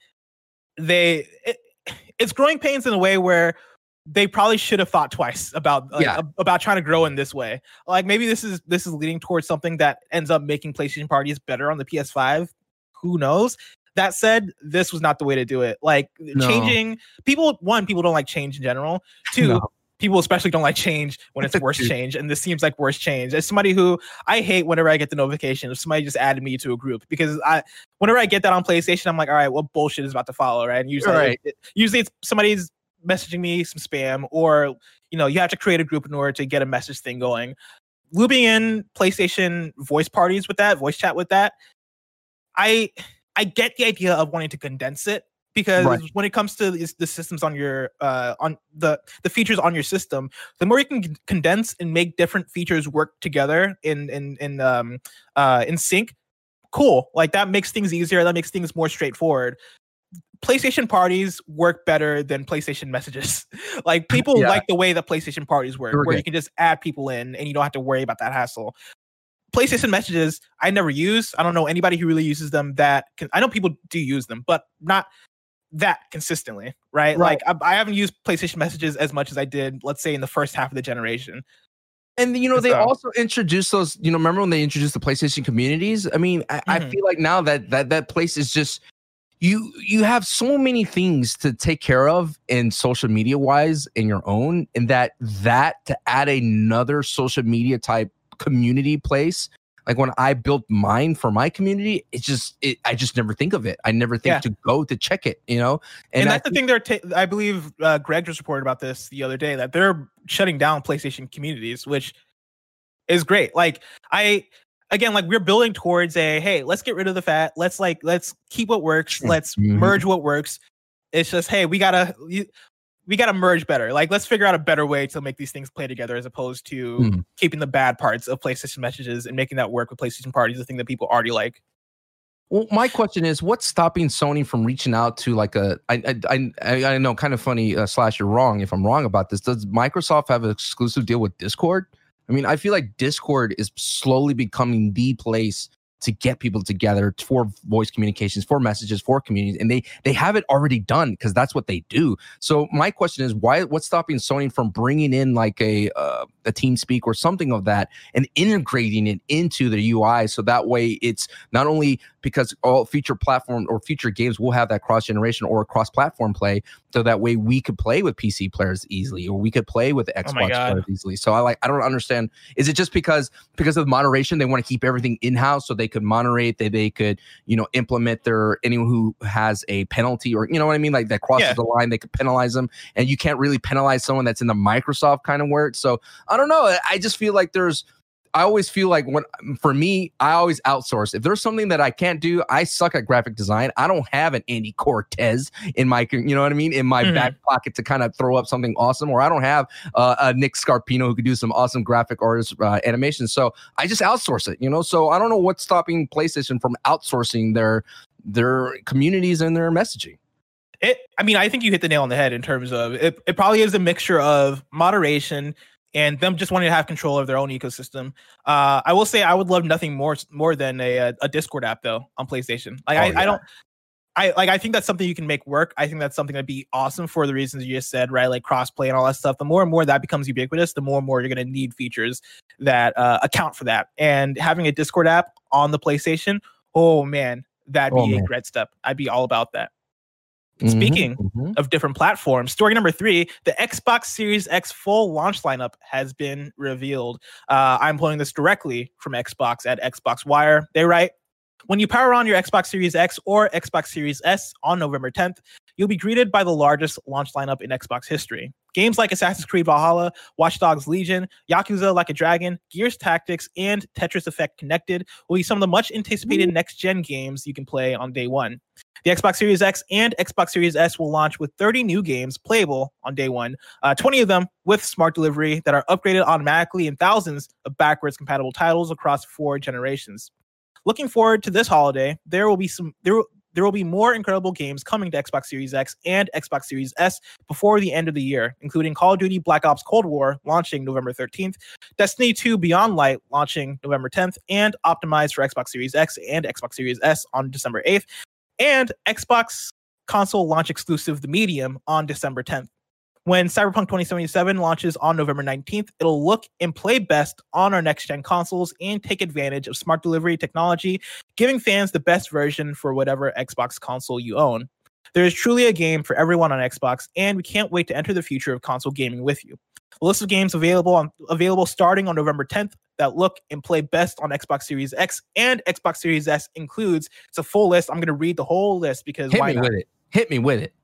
it's growing pains in a way where they probably should have thought twice about trying to grow in this way. Like maybe this is leading towards something that ends up making PlayStation parties better on the PS5. Who knows? That said, this was not the way to do it. Like changing people don't like change in general. Two, people especially don't like change when it's worse change, and this seems like worse change. As somebody who, I hate whenever I get the notification if somebody just added me to a group, because whenever I get that on PlayStation, I'm like, all right, what bullshit is about to follow, right? And usually it's somebody's messaging me some spam, or you have to create a group in order to get a message thing going. Looping in PlayStation voice parties with that, voice chat with that, I get the idea of wanting to condense it, because when it comes to the systems on your on the features on your system, the more you can condense and make different features work together in sync, cool. Like, that makes things easier. That makes things more straightforward. PlayStation parties work better than PlayStation messages. Like, people like the way that PlayStation parties work, where you can just add people in and you don't have to worry about that hassle. PlayStation messages, I never use. I don't know anybody who really uses them. I know people do use them, but not that consistently, right? Like, I haven't used PlayStation messages as much as I did, let's say, in the first half of the generation. And they also introduced those, remember when they introduced the PlayStation communities? I mean, I feel like now that place is just, you have so many things to take care of in social media wise in your own, and that to add another social media type community place, like when I built mine for my community, I just never think of it. I never think to go to check it, And that's the thing. I believe Greg just reported about this the other day, that they're shutting down PlayStation communities, which is great. Like, we're building towards hey, let's get rid of the fat. Let's keep what works. Let's merge what works. It's just, hey, we gotta merge better. Like, let's figure out a better way to make these things play together, as opposed to keeping the bad parts of PlayStation messages and making that work with PlayStation parties, the thing that people already like. Well, my question is, what's stopping Sony from reaching out to I know, kind of funny, / you're wrong if I'm wrong about this. Does Microsoft have an exclusive deal with Discord? I mean, I feel like Discord is slowly becoming the place to get people together for voice communications, for messages, for communities, and they have it already done, because that's what they do. So my question is, what's stopping Sony from bringing in like a TeamSpeak or something of that and integrating it into the UI, so that way it's not only, because all future platform or future games will have that cross generation or cross platform play, so that way we could play with PC players easily, or we could play with the Xbox players easily. So I don't understand. Is it just because of moderation, they want to keep everything in house so they could moderate, they could implement anyone who has a penalty, or what I mean, like that crosses the line, they could penalize them, and you can't really penalize someone that's in the Microsoft kind of work. So I don't know. I just feel like I always feel like for me, I always outsource. If there's something that I can't do, I suck at graphic design. I don't have an Andy Cortez in my, in my back pocket to kind of throw up something awesome, or I don't have a Nick Scarpino who could do some awesome graphic artist animation. So I just outsource it, So I don't know what's stopping PlayStation from outsourcing their communities and their messaging. I think you hit the nail on the head in terms of it probably is a mixture of moderation and them just wanting to have control of their own ecosystem. I will say I would love nothing more than a Discord app, though, on PlayStation. I think that's something you can make work. I think that's something that'd be awesome for the reasons you just said, right? Like crossplay and all that stuff. The more and more that becomes ubiquitous, the more and more you're going to need features that account for that. And having a Discord app on the PlayStation, oh man, that'd be a great step. I'd be all about that. Speaking of different platforms, story number 3, the Xbox Series X full launch lineup has been revealed. I'm pulling this directly from Xbox at Xbox Wire. They write, when you power on your Xbox Series X or Xbox Series S on November 10th, you'll be greeted by the largest launch lineup in Xbox history. Games like Assassin's Creed Valhalla, Watch Dogs Legion, Yakuza Like a Dragon, Gears Tactics, and Tetris Effect Connected will be some of the much anticipated next-gen games you can play on day one. The Xbox Series X and Xbox Series S will launch with 30 new games playable on day one, 20 of them with smart delivery that are upgraded automatically, and thousands of backwards compatible titles across 4 generations. Looking forward to this holiday, there will be more incredible games coming to Xbox Series X and Xbox Series S before the end of the year, including Call of Duty Black Ops Cold War launching November 13th, Destiny 2 Beyond Light launching November 10th, and optimized for Xbox Series X and Xbox Series S on December 8th, and Xbox console launch exclusive The Medium on December 10th. When Cyberpunk 2077 launches on November 19th, it'll look and play best on our next-gen consoles and take advantage of smart delivery technology, giving fans the best version for whatever Xbox console you own. There is truly a game for everyone on Xbox, and we can't wait to enter the future of console gaming with you. The list of games available starting on November 10th that look and play best on Xbox Series X and Xbox Series S includes, it's a full list. I'm going to read the whole list because why not? Hit me with it.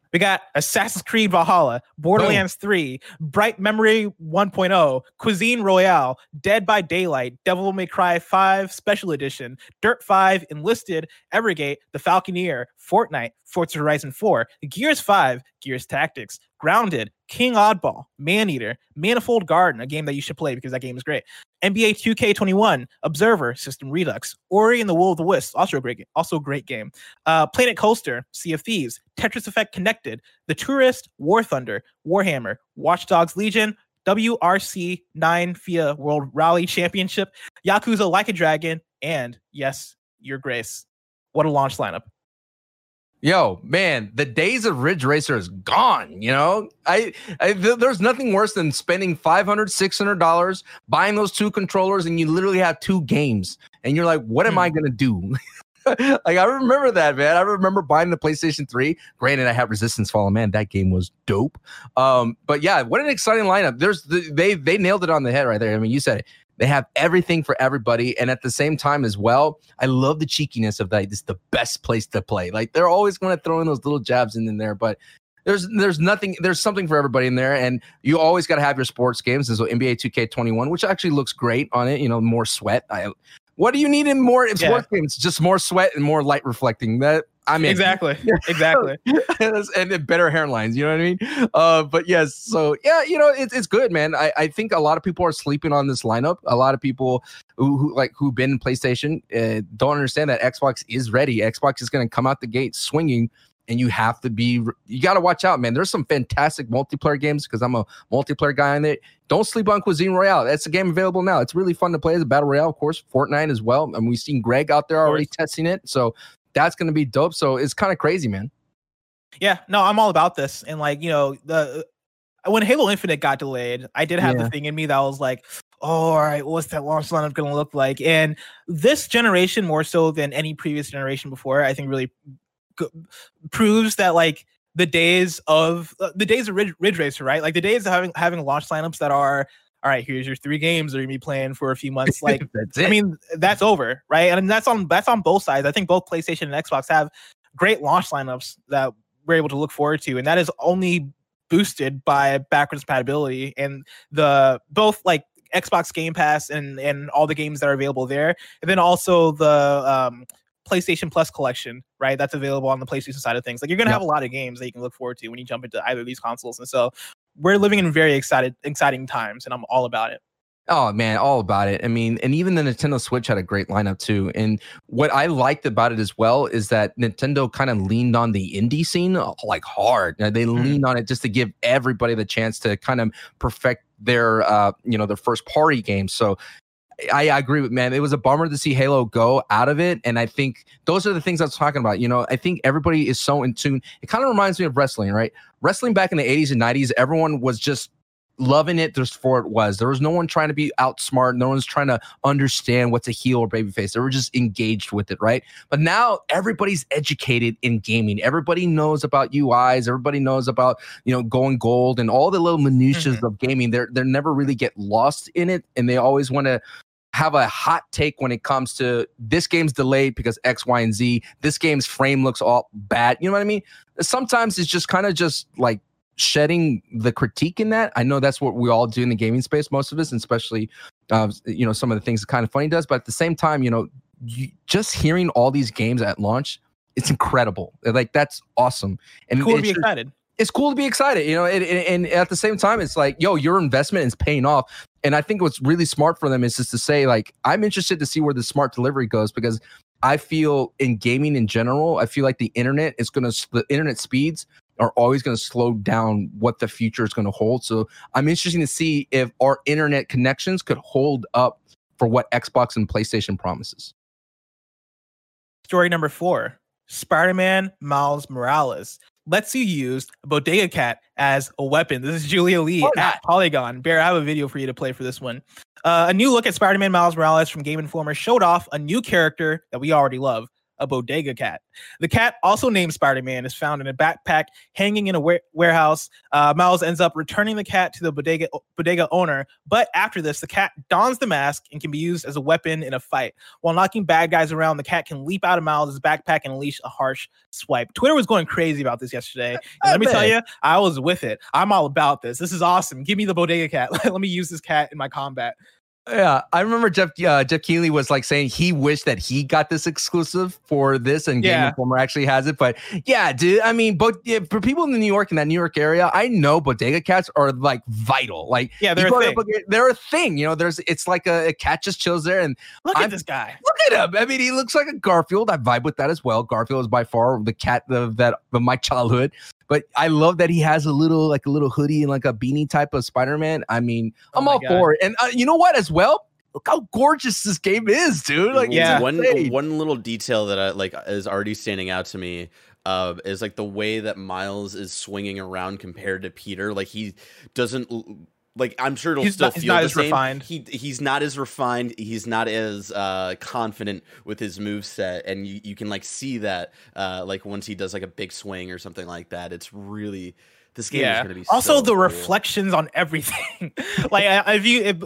We got Assassin's Creed Valhalla, Borderlands 3, Bright Memory 1.0, Cuisine Royale, Dead by Daylight, Devil May Cry 5 Special Edition, Dirt 5, Enlisted, Evergate, The Falconeer, Fortnite, Forza Horizon 4, Gears 5, Gears Tactics, Grounded, King Oddball, Maneater, Manifold Garden, a game that you should play because that game is great, NBA 2K21, Observer, System Redux, Ori and the Will of the Wisps, also a great game. Planet Coaster, Sea of Thieves, Tetris Effect Connected, The Tourist, War Thunder, Warhammer, Watch Dogs Legion, WRC 9 FIA World Rally Championship, Yakuza Like a Dragon, and yes, Your Grace. What a launch lineup. Yo, man, the days of Ridge Racer is gone. You know, there's nothing worse than spending $500, $600, buying those 2 controllers, and you literally have 2 games, and you're like, what am I gonna do? Like, I remember that, man. I remember buying the PlayStation 3. Granted, I have Resistance Fallen. Man, that game was dope. But yeah, what an exciting lineup. They nailed it on the head right there. I mean, you said it. They have everything for everybody. And at the same time as well, I love the cheekiness of that. This is the best place to play. Like, they're always going to throw in those little jabs in there, but there's something for everybody in there. And you always got to have your sports games. So NBA 2K21, which actually looks great on it. You know, more sweat. What do you need in more sports games? Just more sweat and more light reflecting. Exactly. And better hairlines, you know what I mean? But yes, so yeah, you know, it's good, man. I think a lot of people are sleeping on this lineup. A lot of people who've been in PlayStation don't understand that Xbox is ready. Xbox is going to come out the gate swinging, and you got to watch out, man. There's some fantastic multiplayer games because I'm a multiplayer guy on it. Don't sleep on Cuisine Royale. That's a game available now. It's really fun to play as a battle royale, of course. Fortnite as well. And we've seen Greg out there already testing it. So that's going to be dope. So it's kind of crazy, man. Yeah, no, I'm all about this. And like, you know, when Halo Infinite got delayed, I did have the thing in me that was like, oh, all right, what's that launch lineup going to look like? And this generation, more so than any previous generation before, I think really proves that like the days of Ridge Racer, right? Like the days of having launch lineups that are, all right, here's your 3 games that you're gonna be playing for a few months. Like, I mean, that's over, right? And that's on both sides. I think both PlayStation and Xbox have great launch lineups that we're able to look forward to, and that is only boosted by backwards compatibility and both like Xbox Game Pass and all the games that are available there, and then also the PlayStation Plus collection, right? That's available on the PlayStation side of things. Like, you're gonna have a lot of games that you can look forward to when you jump into either of these consoles, and so we're living in very exciting times, and I'm all about it. Oh man, all about it. I mean, and even the Nintendo Switch had a great lineup too. And what I liked about it as well is that Nintendo kind of leaned on the indie scene like hard. They leaned on it just to give everybody the chance to kind of perfect their their first party games. So I agree with, man, it was a bummer to see Halo go out of it. And I think those are the things I was talking about. You know, I think everybody is so in tune. It kind of reminds me of wrestling, right? Wrestling back in the 80s and 90s, everyone was just loving it just for it was. There was no one trying to be outsmart. No one's trying to understand what's a heel or babyface. They were just engaged with it, right? But now everybody's educated in gaming. Everybody knows about UIs. Everybody knows about, going gold and all the little minutiae of gaming. They're never really get lost in it, and they always want to have a hot take when it comes to this game's delayed because X, Y, and Z. This game's frame looks all bad. You know what I mean? Sometimes it's just kind of just like shedding the critique in that. I know that's what we all do in the gaming space, most of us, and especially some of the things that Kind of Funny does. But at the same time, just hearing all these games at launch, it's incredible. Like, that's awesome. And cool to be excited. It's cool to be excited, and at the same time, it's like, your investment is paying off. And I think what's really smart for them is just to say, like, I'm interested to see where the smart delivery goes, because I feel in gaming in general, I feel like the internet speeds are always going to slow down what the future is going to hold. So I'm interested to see if our internet connections could hold up for what Xbox and PlayStation promises. Story number 4, Spider-Man Miles Morales lets you use a Bodega Cat as a weapon. This is Julia Lee at Polygon. Bear, I have a video for you to play for this one. A new look at Spider-Man Miles Morales from Game Informer showed off a new character that we already love, a bodega cat. The cat, also named Spider-Man, is found in a backpack hanging in a warehouse. Miles ends up returning the cat to the bodega owner, but after this, the cat dons the mask and can be used as a weapon in a fight. While knocking bad guys around, the cat can leap out of Miles' backpack and unleash a harsh swipe. Twitter was going crazy about this yesterday. And let me tell you, I was with it. I'm all about this. This is awesome. Give me the bodega cat. Let me use this cat in my combat. Yeah, I remember Jeff Keighley was like saying he wished that he got this exclusive for this, and Game Informer actually has it. But yeah, dude, I mean, for people in New York, in that New York area, I know bodega cats are like vital. Like, yeah, they're a thing. They're a thing. You know, it's like a cat just chills there, and look at this guy. Look at him. I mean, he looks like a Garfield. I vibe with that as well. Garfield is by far the cat of my childhood. But I love that he has a little hoodie and like a beanie type of Spider-Man. I mean, I'm all for it. And you know what as well? Look how gorgeous this game is, dude. Like, yeah. One little detail that I like is already standing out to me is like the way that Miles is swinging around compared to Peter. Like, he doesn't... Like, I'm sure it'll still feel the same. Refined. He's not as refined. He's not as confident with his moveset, and you can like see that like once he does like a big swing or something like that. It's really, this game is going to be also so the cool. reflections on everything. Like if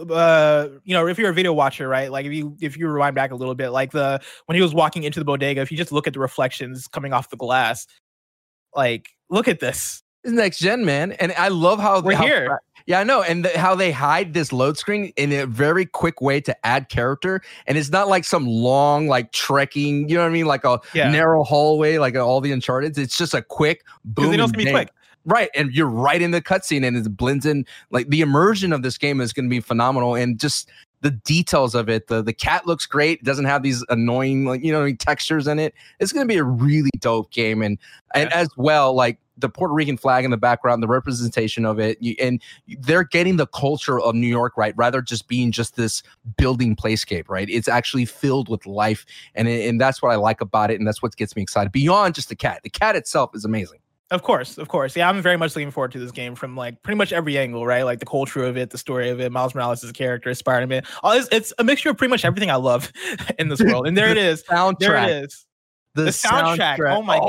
you're a video watcher, right? Like if you rewind back a little bit, like when he was walking into the bodega, if you just look at the reflections coming off the glass, like look at this. It's next gen, man, and I love how we're here. Yeah, I know. And how they hide this load screen in a very quick way to add character. And it's not like some long, like trekking, you know what I mean? Like a narrow hallway, like all the Uncharted. It's just a quick boom. They know it's gonna be quick. Right. And you're right in the cutscene and it blends in. Like the immersion of this game is going to be phenomenal. And just the details of it. The cat looks great. It doesn't have these annoying, like, textures in it. It's going to be a really dope game. And as well, like, the Puerto Rican flag in the background, the representation of it, and they're getting the culture of New York right, rather just being just this building playscape, right? It's actually filled with life, and that's what I like about it, and that's what gets me excited. Beyond just the cat itself is amazing. Of course. Yeah, I'm very much looking forward to this game from like pretty much every angle, right? Like the culture of it, the story of it, Miles Morales' character, Spider-Man. It's a mixture of pretty much everything I love in this world, and there it is. Soundtrack. There it is. The soundtrack. Oh my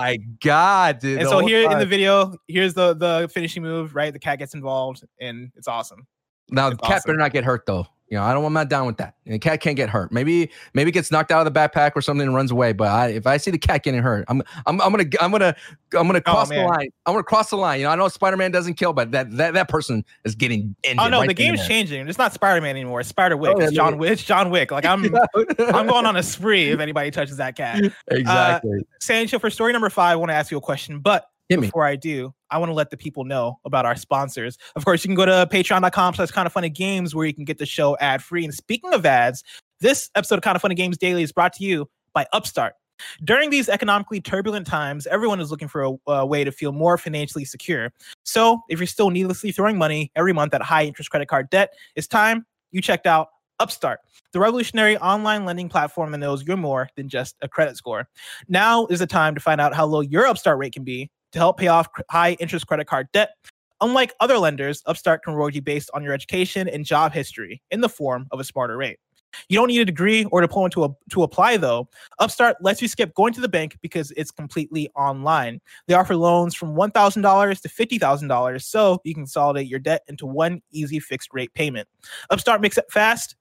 god, dude. And so here in the video, here's the finishing move, right? The cat gets involved and it's awesome. Now the cat better not get hurt though. I'm not down with that. The cat can't get hurt. Maybe it gets knocked out of the backpack or something and runs away. But if I see the cat getting hurt, I'm gonna cross the line. I'm gonna cross the line. I know Spider-Man doesn't kill, but that person is getting injured. Oh no, the game's changing. It's not Spider-Man anymore. It's Spider-Wick. It's John Wick. It's John Wick. Like I'm going on a spree if anybody touches that cat. Exactly. Sancho, for story number 5, I want to ask you a question, but before I do, I want to let the people know about our sponsors. Of course, you can go to patreon.com/kindoffunnygames where you can get the show ad-free. And speaking of ads, this episode of Kind of Funny Games Daily is brought to you by Upstart. During these economically turbulent times, everyone is looking for a way to feel more financially secure. So if you're still needlessly throwing money every month at high-interest credit card debt, it's time you checked out Upstart, the revolutionary online lending platform that knows you're more than just a credit score. Now is the time to find out how low your Upstart rate can be to help pay off high-interest credit card debt. Unlike other lenders, Upstart can reward you based on your education and job history in the form of a smarter rate. You don't need a degree or diploma to apply, though. Upstart lets you skip going to the bank because it's completely online. They offer loans from $1,000 to $50,000, so you can consolidate your debt into one easy fixed-rate payment. Upstart makes it fast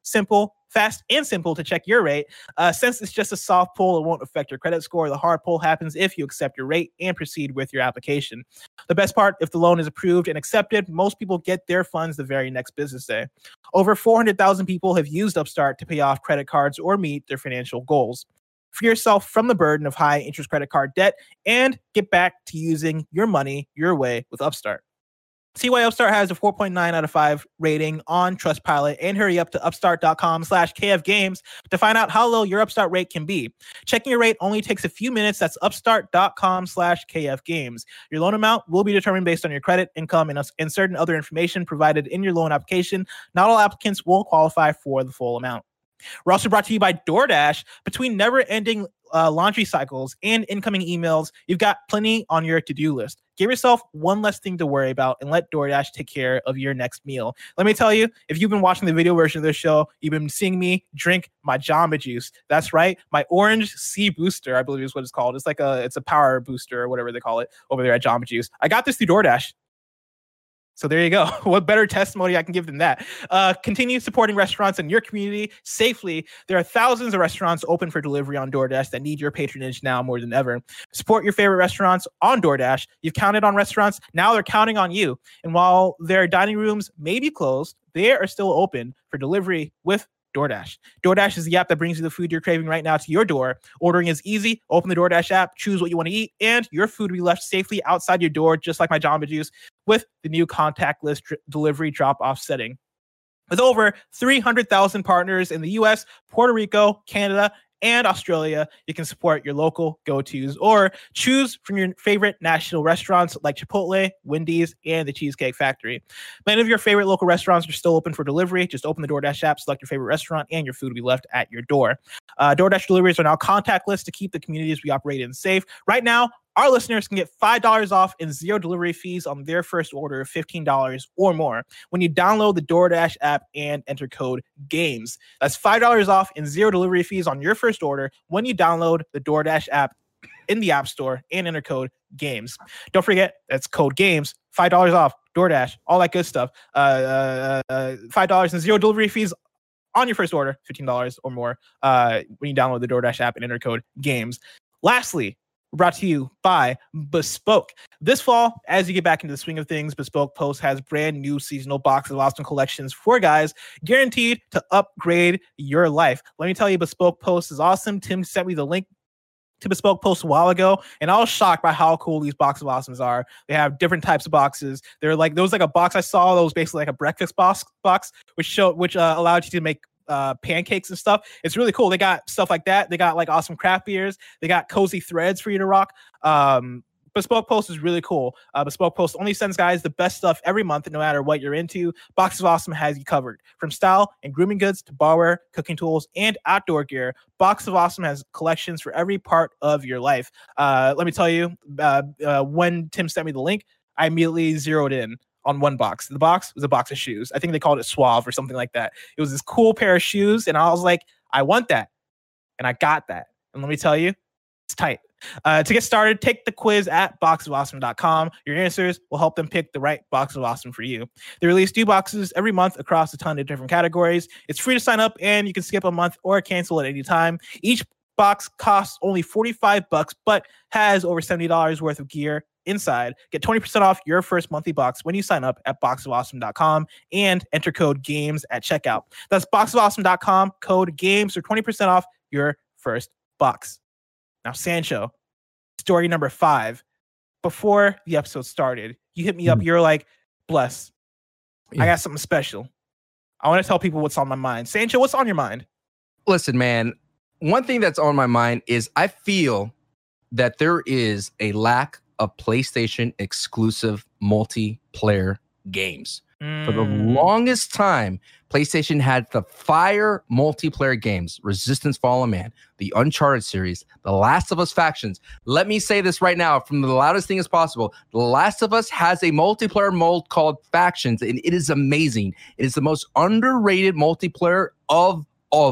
and simple to check your rate. Since it's just a soft pull, it won't affect your credit score. The hard pull happens if you accept your rate and proceed with your application. The best part, if the loan is approved and accepted, most people get their funds the very next business day. Over 400,000 people have used Upstart to pay off credit cards or meet their financial goals. Free yourself from the burden of high interest credit card debt and get back to using your money your way with Upstart. See why Upstart has a 4.9 out of 5 rating on Trustpilot, and hurry up to upstart.com/kfgames to find out how low your Upstart rate can be. Checking your rate only takes a few minutes. That's upstart.com/kfgames. Your loan amount will be determined based on your credit, income, and certain other information provided in your loan application. Not all applicants will qualify for the full amount. We're also brought to you by DoorDash. Between never-ending laundry cycles and incoming emails, you've got plenty on your to-do list. Give yourself one less thing to worry about and let DoorDash take care of your next meal. Let me tell you, if you've been watching the video version of this show, you've been seeing me drink my Jamba Juice. That's right, my Orange Sea Booster, I believe is what it's called. It's a power booster or whatever they call it over there at Jamba Juice. I got this through DoorDash. So there you go. What better testimony I can give than that? Continue supporting restaurants in your community safely. There are thousands of restaurants open for delivery on DoorDash that need your patronage now more than ever. Support your favorite restaurants on DoorDash. You've counted on restaurants. Now they're counting on you. And while their dining rooms may be closed, they are still open for delivery with DoorDash. DoorDash is the app that brings you the food you're craving right now to your door. Ordering is easy. Open the DoorDash app, choose what you want to eat, and your food will be left safely outside your door, just like my Jamba Juice, with the new contactless delivery drop-off setting. With over 300,000 partners in the US, Puerto Rico, Canada, and Australia, you can support your local go-tos or choose from your favorite national restaurants like Chipotle, Wendy's, and the Cheesecake Factory. Many of your favorite local restaurants are still open for delivery. Just open the DoorDash app, select your favorite restaurant, and your food will be left at your door. DoorDash deliveries are now contactless to keep the communities we operate in safe. Right now, our listeners can get $5 off and zero delivery fees on their first order of $15 or more when you download the DoorDash app and enter code GAMES. That's $5 off and zero delivery fees on your first order when you download the DoorDash app in the App Store and enter code GAMES. Don't forget, that's code GAMES, $5 off, DoorDash, all that good stuff. $5 and zero delivery fees on your first order, $15 or more when you download the DoorDash app and enter code GAMES. Lastly, brought to you by Bespoke. This fall, as you get back into the swing of things, Bespoke Post has brand new seasonal boxes of awesome collections for guys, guaranteed to upgrade your life. Let me tell you, Bespoke Post is awesome. Tim sent me the link to Bespoke Post a while ago, and I was shocked by how cool these box of awesomes are. They have different types of boxes. They're like, there was like a box I saw that was basically like a breakfast box, which allowed you to make pancakes and stuff. It's really cool. They got stuff like that. They got like awesome craft beers. They got cozy threads for you to rock. Bespoke Post is really cool. Bespoke Post only sends guys the best stuff every month, no matter what you're into. Box of Awesome has you covered. From style and grooming goods to barware, cooking tools, and outdoor gear, Box of Awesome has collections for every part of your life. Let me tell you, when Tim sent me the link, I immediately zeroed in on one box. The box was a box of shoes. I think they called it Suave or something like that. It was this cool pair of shoes, and I was like, I want that. And I got that. And let me tell you, it's tight. To get started, take the quiz at boxofawesome.com. Your answers will help them pick the right box of awesome for you. They release new boxes every month across a ton of different categories. It's free to sign up, and you can skip a month or cancel at any time. Each box costs only $45, but has over $70 worth of gear inside. Get 20% off your first monthly box when you sign up at boxofawesome.com and enter code GAMES at checkout. That's boxofawesome.com, code GAMES for 20% off your first box. Now, Sancho, story number 5. Before the episode started, you hit me up. You're like, Bless, I got something special. I want to tell people what's on my mind. Sancho, what's on your mind? Listen, man, one thing that's on my mind is I feel that there is a lack of PlayStation exclusive multiplayer games. For the longest time, PlayStation had the fire multiplayer games, Resistance Fallen Man, the Uncharted series, The Last of Us Factions. Let me say this right now from the loudest thing as possible. The Last of Us has a multiplayer mode called Factions, and it is amazing. It is the most underrated multiplayer of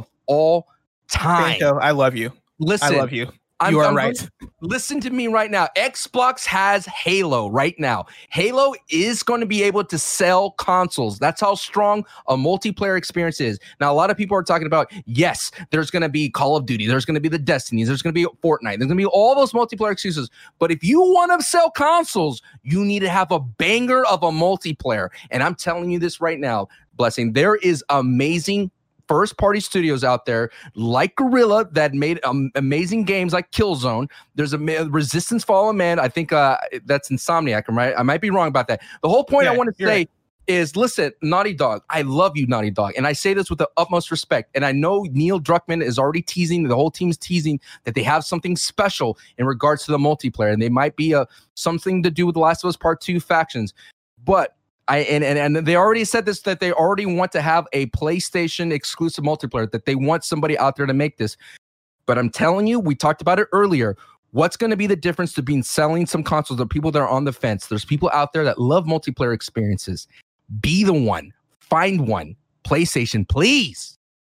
all time. Sancho, I love you. Listen, I love you. You are right. Listen to me right now. Xbox has Halo right now. Halo is going to be able to sell consoles. That's how strong a multiplayer experience is. Now, a lot of people are talking about, yes, there's going to be Call of Duty. There's going to be the Destinies. There's going to be Fortnite. There's going to be all those multiplayer excuses. But if you want to sell consoles, you need to have a banger of a multiplayer. And I'm telling you this right now, Blessing, there is amazing first-party studios out there like Guerrilla that made amazing games like Killzone. There's a Resistance Fallen Man. I think that's Insomniac, right? I might be wrong about that. The whole point I want to say is, listen, Naughty Dog, I love you, Naughty Dog, and I say this with the utmost respect. And I know Neil Druckmann is already teasing, the whole team is teasing that they have something special in regards to the multiplayer, and they might be something to do with The Last of Us Part 2 Factions. But and they already said this, that they already want to have a PlayStation exclusive multiplayer, that they want somebody out there to make this. But I'm telling you, we talked about it earlier. What's going to be the difference between selling some consoles to people that are on the fence? There's people out there that love multiplayer experiences. Be the one. Find one. PlayStation, please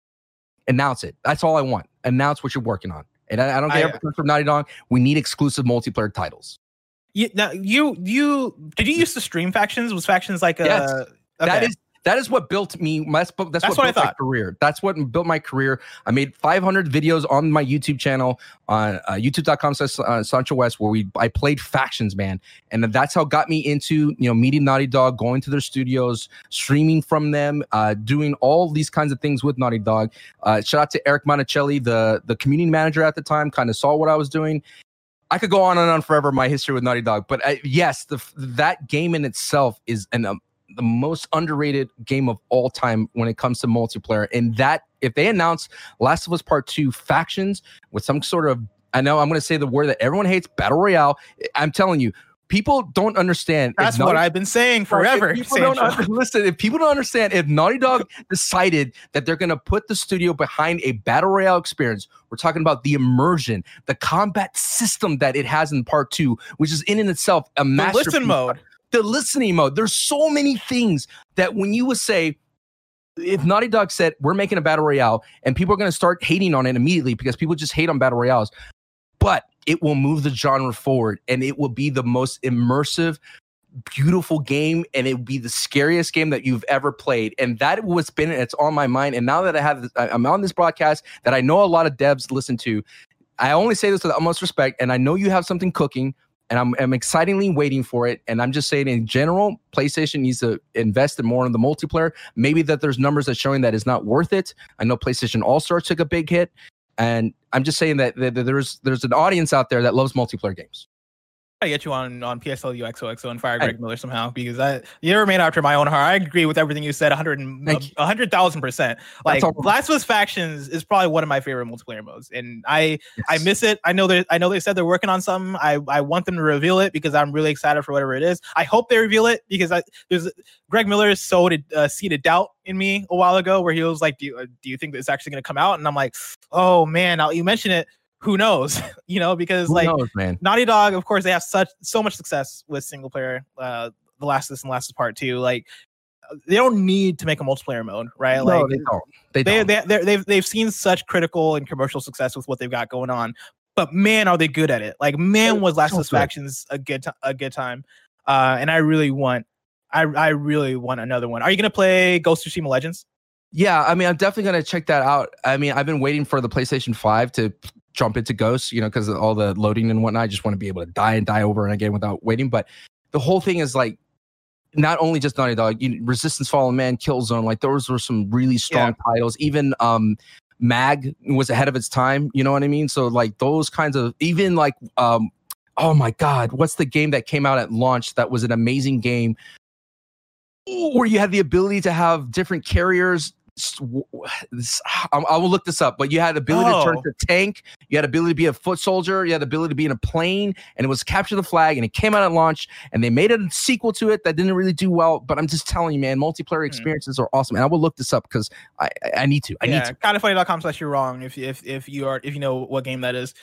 announce it. That's all I want. Announce what you're working on. And I don't care if it's from Naughty Dog. We need exclusive multiplayer titles. Now, did you used to stream Factions? Was Factions like a... Yes. Okay. That is what built me. That's what built I thought. my career. That's what built my career. I made 500 videos on my YouTube channel on youtube.com/Sancho West, where I played Factions, man, and that's how got me into meeting Naughty Dog, going to their studios, streaming from them, doing all these kinds of things with Naughty Dog. Shout out to Eric Monticelli, the community manager at the time, kind of saw what I was doing. I could go on and on forever my history with Naughty Dog, but yes, that game in itself is the most underrated game of all time when it comes to multiplayer. And that if they announce Last of Us Part 2 Factions with some sort of, I know I'm going to say the word that everyone hates, Battle Royale, I'm telling you, people don't understand. That's what I've been saying forever. Listen, if people don't understand, if Naughty Dog decided that they're going to put the studio behind a Battle Royale experience, we're talking about the immersion, the combat system that it has in Part 2, which is in itself a masterpiece. Listen mode. The listening mode. There's so many things that when you would say, if Naughty Dog said, we're making a Battle Royale, and people are going to start hating on it immediately because people just hate on Battle Royales, but it will move the genre forward, and it will be the most immersive, beautiful game, and it will be the scariest game that you've ever played. And that was it's on my mind. And now that I'm on this broadcast that I know a lot of devs listen to, I only say this with the utmost respect, and I know you have something cooking, and I'm excitingly waiting for it. And I'm just saying, in general, PlayStation needs to invest in more in the multiplayer. Maybe that there's numbers that showing that is not worth it. I know PlayStation All-Stars took a big hit. And I'm just saying that there's an audience out there that loves multiplayer games. I get you on PSL UXOXO and fire Greg Miller somehow, because you were made after my own heart. I agree with everything you said 100,000%. Like Last of Us Factions is probably one of my favorite multiplayer modes, and I miss it. I know they said they're working on something. I want them to reveal it because I'm really excited for whatever it is. I hope they reveal it because Greg Miller sowed a seed of doubt in me a while ago where he was like, do you think that it's actually going to come out? And I'm like, oh man, now you mention it. Who knows? Because man. Naughty Dog, of course, they have so much success with single player. The Last of Us and Last of Us Part 2, like they don't need to make a multiplayer mode, right? No, like they don't. They've seen such critical and commercial success with what they've got going on. But man, are they good at it? Like man, was Last of Us Factions a good time? And I really want another one. Are you gonna play Ghost of Tsushima Legends? Yeah, I mean, I'm definitely gonna check that out. I mean, I've been waiting for the PlayStation 5 to jump into Ghost, because of all the loading and whatnot. I just want to be able to die over and again without waiting. But the whole thing is like, not only just Naughty Dog, Resistance, Fallen Man, Killzone, like those were some really strong titles. Even Mag was ahead of its time. You know what I mean? So like those kinds of, even like, oh my God, what's the game that came out at launch that was an amazing game where you had the ability to have different carriers? I will look this up, but you had the ability to turn to tank, you had the ability to be a foot soldier, you had the ability to be in a plane, and it was Capture the Flag, and it came out at launch, and they made a sequel to it that didn't really do well. But I'm just telling you, man, multiplayer experiences are awesome, and I will look this up because I need to. Kindoffunny.com/you're wrong if you know what game that is.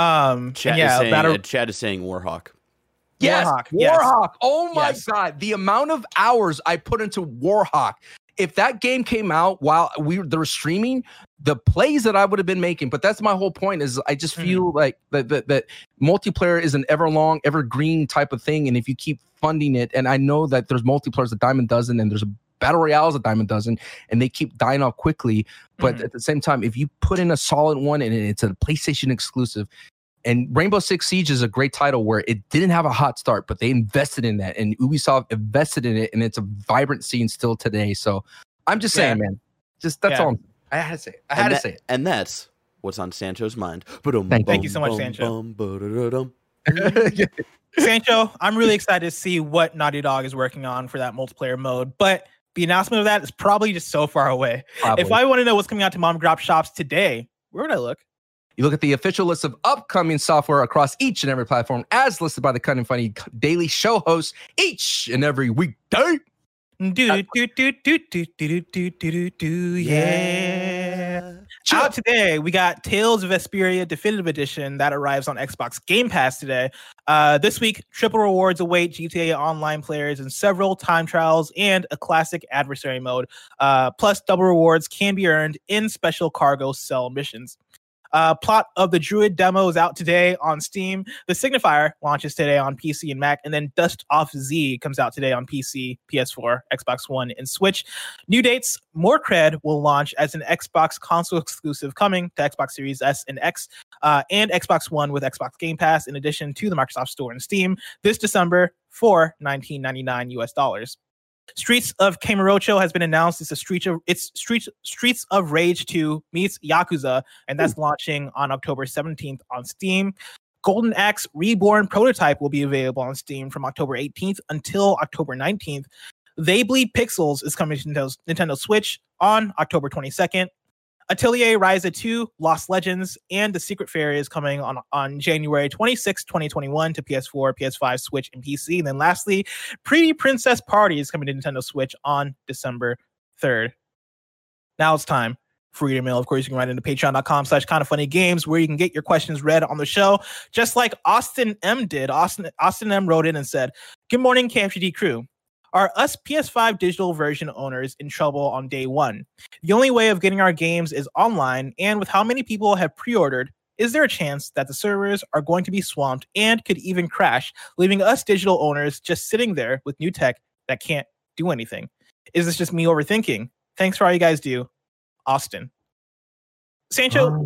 Chad is saying Warhawk. Yes, Warhawk. Oh my God, the amount of hours I put into Warhawk. If that game came out while they were streaming, the plays that I would have been making. But that's my whole point. Is I just feel like that multiplayer is an evergreen type of thing, and if you keep funding it, and I know that there's multiplayers a dime a dozen, and there's Battle Royales a dime a dozen, and they keep dying off quickly. But at the same time, if you put in a solid one and it's a PlayStation exclusive. And Rainbow Six Siege is a great title where it didn't have a hot start, but they invested in that, and Ubisoft invested in it, and it's a vibrant scene still today. So I'm just saying, man, that's all. I had to say it. And that's what's on Sancho's mind. Thank you so much, Sancho. Sancho, I'm really excited to see what Naughty Dog is working on for that multiplayer mode, but the announcement of that is probably just so far away. If I want to know what's coming out to mom and pop shops today, where would I look? You look at the official list of upcoming software across each and every platform as listed by the Kind of Funny daily show hosts each and every weekday. Yeah. Out today, we got Tales of Vesperia Definitive Edition that arrives on Xbox Game Pass today. This week, triple rewards await GTA Online players in several time trials and a classic adversary mode. Plus, double rewards can be earned in special cargo cell missions. Plot of the Druid demo is out today on Steam. The Signifier launches today on PC and Mac, and then Dust Off Z comes out today on PC, PS4, Xbox One, and Switch. New dates: More Cred will launch as an Xbox console exclusive coming to Xbox Series S and X, and Xbox One with Xbox Game Pass, in addition to the Microsoft Store and Steam this December for $19.99 US. Streets of Kamurocho has been announced. It's Streets of Rage 2 meets Yakuza, and that's launching on October 17th on Steam. Golden Axe Reborn Prototype will be available on Steam from October 18th until October 19th. They Bleed Pixels is coming to Nintendo Switch on October 22nd. Atelier Ryza 2, Lost Legends, and The Secret Fairy is coming on January 26, 2021 to PS4, PS5, Switch, and PC. And then lastly, Pretty Princess Party is coming to Nintendo Switch on December 3rd. Now it's time for Reader Mail. Of course, you can write into patreon.com/kindoffunnygames, where you can get your questions read on the show, just like Austin M did. Austin M wrote in and said, "Good morning, KFGD crew. Are us PS5 digital version owners in trouble on day one? The only way of getting our games is online, and with how many people have pre-ordered, is there a chance that the servers are going to be swamped and could even crash, leaving us digital owners just sitting there with new tech that can't do anything? Is this just me overthinking? Thanks for all you guys do. Austin." Sancho,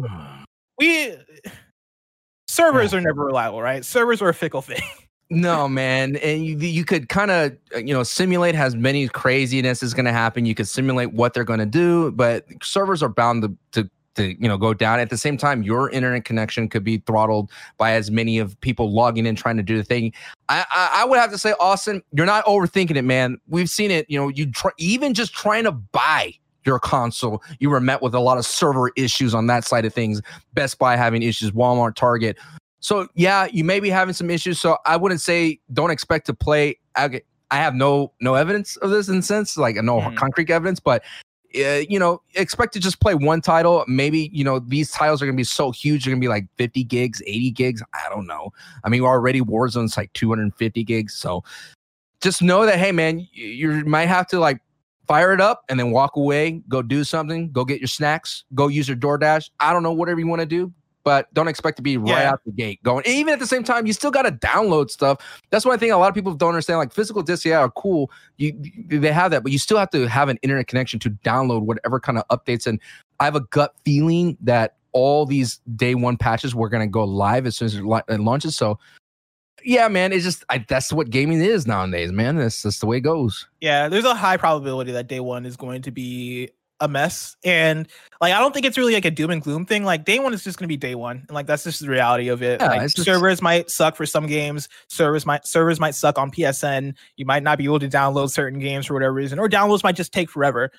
servers are never reliable, right? Servers are a fickle thing. No, man. And you could kind of, simulate as many craziness is going to happen. You could simulate what they're going to do, but servers are bound to go down. At the same time, your internet connection could be throttled by as many of people logging in trying to do the thing. I would have to say, Austin, you're not overthinking it, man. We've seen it. Even just trying to buy your console, you were met with a lot of server issues on that side of things. Best Buy having issues, Walmart, Target. So yeah, you may be having some issues. So I wouldn't say don't expect to play. I have no evidence of this in a sense, like no concrete evidence, but expect to just play one title. Maybe these titles are gonna be so huge, they're gonna be like 50 gigs, 80 gigs. I don't know. I mean, already Warzone's like 250 gigs. So just know that, hey man, you might have to like fire it up and then walk away, go do something, go get your snacks, go use your DoorDash. I don't know, whatever you want to do. But don't expect to be right out the gate going. Even at the same time, you still got to download stuff. That's one thing a lot of people don't understand. Like physical discs, are cool. They have that, but you still have to have an internet connection to download whatever kind of updates. And I have a gut feeling that all these day one patches were going to go live as soon as it launches. So yeah, man, it's just that's what gaming is nowadays, man. That's just the way it goes. Yeah, there's a high probability that day one is going to be a mess, and like I don't think it's really like a doom and gloom thing. Like day one is just going to be day one, and like that's just the reality of it. Yeah, like servers might suck for some games. Servers might suck on PSN. You might not be able to download certain games for whatever reason, or downloads might just take forever.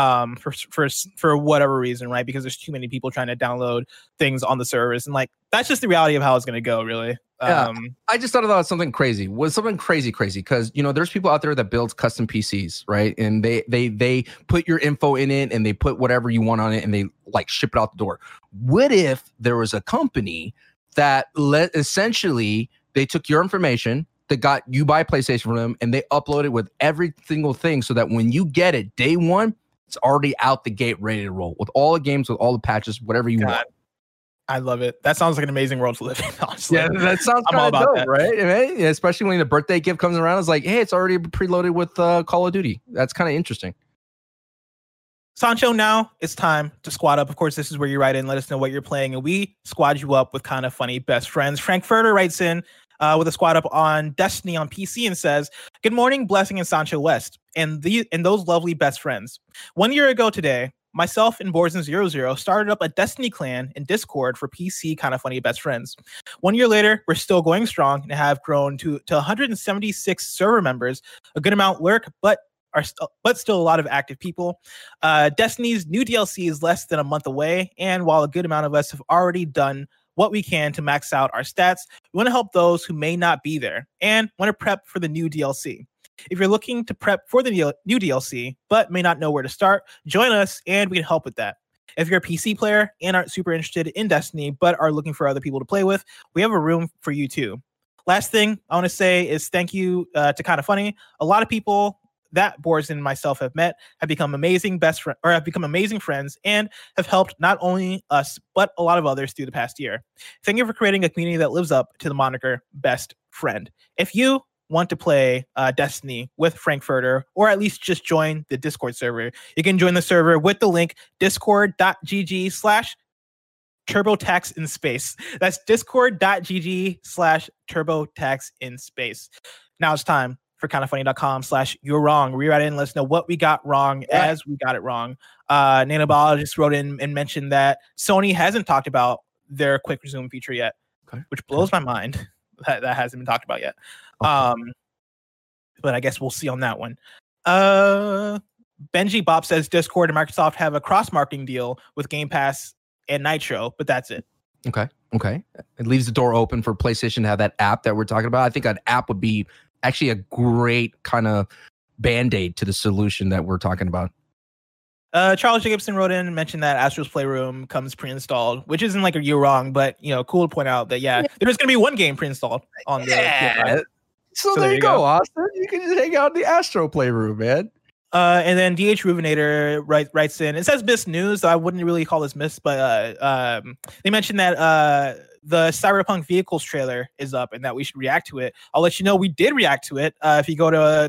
For whatever reason, right? Because there's too many people trying to download things on the servers, and like that's just the reality of how it's going to go, really. I just thought about something crazy. Was something crazy because there's people out there that build custom PCs, right? And they put your info in it and they put whatever you want on it and they like ship it out the door. What if there was a company that essentially they took your information, that got you buy PlayStation from them, and they upload it with every single thing so that when you get it day one, it's already out the gate ready to roll with all the games, with all the patches, whatever you want. I love it. That sounds like an amazing world to live in, honestly. Yeah, that sounds kind of dope, that. Right? Yeah, especially when the birthday gift comes around, it's like, hey, it's already preloaded with Call of Duty. That's kind of interesting. Sancho, now it's time to squad up. Of course, this is where you write in, let us know what you're playing, and we squad you up with kind of funny best friends. Frankfurter writes in with a squad up on Destiny on PC and says, "Good morning, Blessing and Sancho West, and those lovely best friends. 1 year ago today, myself and Borzen00 started up a Destiny clan in Discord for PC kind of funny best friends. 1 year later, we're still going strong and have grown to 176 server members, a good amount lurk, but still a lot of active people. Destiny's new DLC is less than a month away, and while a good amount of us have already done what we can to max out our stats, we want to help those who may not be there and want to prep for the new DLC. If you're looking to prep for the new DLC, but may not know where to start, join us and we can help with that. If you're a PC player and aren't super interested in Destiny, but are looking for other people to play with, we have a room for you too. Last thing I want to say is thank you to Kinda Funny. A lot of people that Boris and myself have met have become amazing friends and have helped not only us, but a lot of others through the past year. Thank you for creating a community that lives up to the moniker Best Friend. If you want to play Destiny with Frankfurter, or at least just join the Discord server, you can join the server with the link discord.gg/TurboTaxInSpace. That's discord.gg/TurboTaxInSpace. Now it's time for kindafunny.com/you're wrong. We write in and let us know what we got wrong as we got it wrong. Nanobiologist wrote in and mentioned that Sony hasn't talked about their quick resume feature yet, which blows my mind that hasn't been talked about yet. But I guess we'll see on that one. Benji Bob says Discord and Microsoft have a cross-marketing deal with Game Pass and Nitro, but that's it. Okay. It leaves the door open for PlayStation to have that app that we're talking about. I think an app would be actually a great kind of band-aid to the solution that we're talking about. Charles Jacobson wrote in and mentioned that Astro's Playroom comes pre-installed, which isn't like a year wrong, but cool to point out that there's going to be one game pre-installed on the PS5. So there you go, Austin. You can just hang out in the Astro Playroom, man. And then DH Ruvinator writes in. It says Miss News, so I wouldn't really call this Miss, but they mentioned that the Cyberpunk Vehicles trailer is up and that we should react to it. I'll let you know we did react to it. If you go to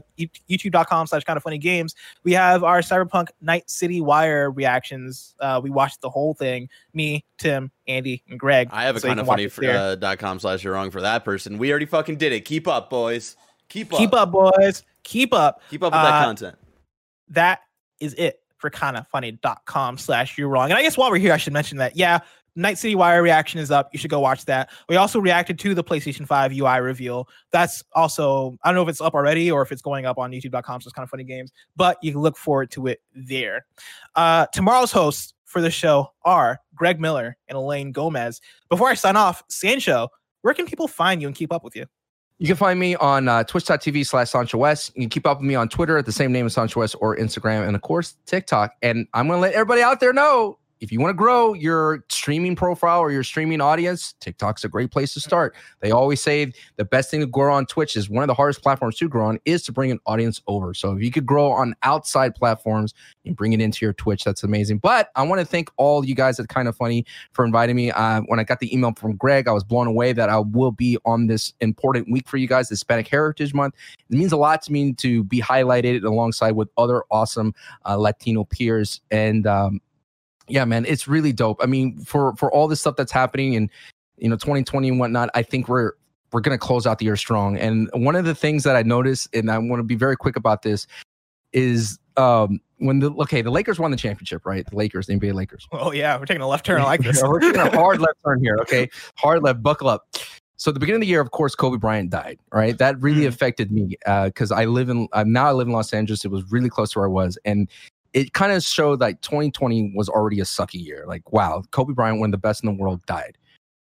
youtube.com/kindafunnygames, we have our Cyberpunk Night City Wire reactions. We watched the whole thing. Me, Tim, Andy, and Greg. I have a kindafunny.com/you're wrong for that person. We already fucking did it. Keep up, boys. Keep up, boys. Keep up with that content. That is it for kindafunny.com/you're wrong. And I guess while we're here, I should mention that, Night City Wire reaction is up. You should go watch that. We also reacted to the PlayStation 5 UI reveal. That's also, I don't know if it's up already or if it's going up on youtube.com/kindafunnygames, but you can look forward to it there. Tomorrow's hosts for the show are Greg Miller and Elaine Gomez. Before I sign off, Sancho, where can people find you and keep up with you? You can find me on twitch.tv/SanchoWest. You can keep up with me on Twitter at the same name as Sancho West, or Instagram, and of course, TikTok. And I'm going to let everybody out there know, if you want to grow your streaming profile or your streaming audience, TikTok's a great place to start. They always say the best thing to grow on Twitch is one of the hardest platforms to grow on is to bring an audience over. So if you could grow on outside platforms and bring it into your Twitch, that's amazing. But I want to thank all you guys at Kinda Funny for inviting me. When I got the email from Greg, I was blown away that I will be on this important week for you guys, Hispanic Heritage Month. It means a lot to me to be highlighted alongside with other awesome Latino peers. And yeah, man, it's really dope. I mean, for all this stuff that's happening in 2020 and whatnot, I think we're gonna close out the year strong. And one of the things that I noticed, and I want to be very quick about this, is when the Lakers won the championship, right? The Lakers, the NBA Lakers. Oh yeah, we're taking a left turn. I like this. We're taking a hard left turn here. Okay, hard left. Buckle up. So at the beginning of the year, of course, Kobe Bryant died. Right, that really affected me because I live in Los Angeles. It was really close to where I was, and it kind of showed like 2020 was already a sucky year. Like, wow, Kobe Bryant, one of the best in the world, died.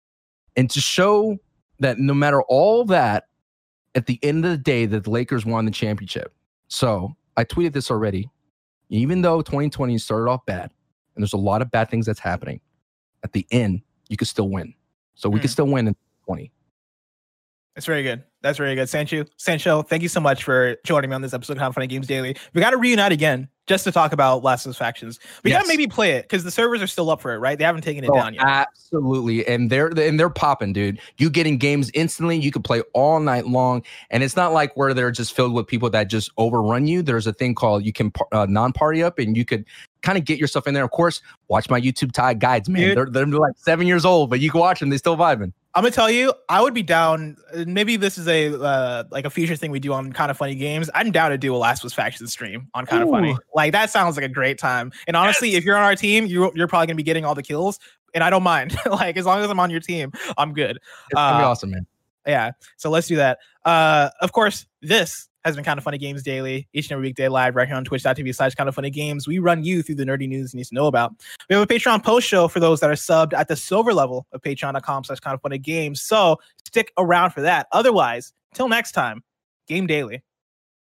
And to show that no matter all that, at the end of the day, that the Lakers won the championship. So I tweeted this already. Even though 2020 started off bad, and there's a lot of bad things that's happening, at the end, you could still win. So we could still win in 2020. That's very good. That's very good. Sancho, thank you so much for joining me on this episode of Kinda Funny Games Daily. We got to reunite again just to talk about Last of Us Factions. We got to maybe play it because the servers are still up for it, right? They haven't taken it down yet. Absolutely. And they're popping, dude. You getting games instantly. You can play all night long. And it's not like where they're just filled with people that just overrun you. There's a thing called you can non-party up, and you could kind of get yourself in there. Of course, watch my YouTube guides, man. They're like 7 years old, but you can watch them. They're still vibing. I'm gonna tell you, I would be down. Maybe this is a like a future thing we do on Kinda Funny Games. I'm down to do a Last of Us Factions stream on Kinda Funny. Like that sounds like a great time. And honestly, if you're on our team, you're probably gonna be getting all the kills, and I don't mind. Like as long as I'm on your team, I'm good. It's gonna be awesome, man. Yeah. So let's do that. Of course, this has been Kinda Funny Games Daily, each and every weekday live right here on twitch.tv/KindaFunnyGames. We run you through the nerdy news you need to know about. We have a Patreon post show for those that are subbed at the silver level of patreon.com/KindaFunnyGames. So stick around for that. Otherwise, till next time, Game Daily.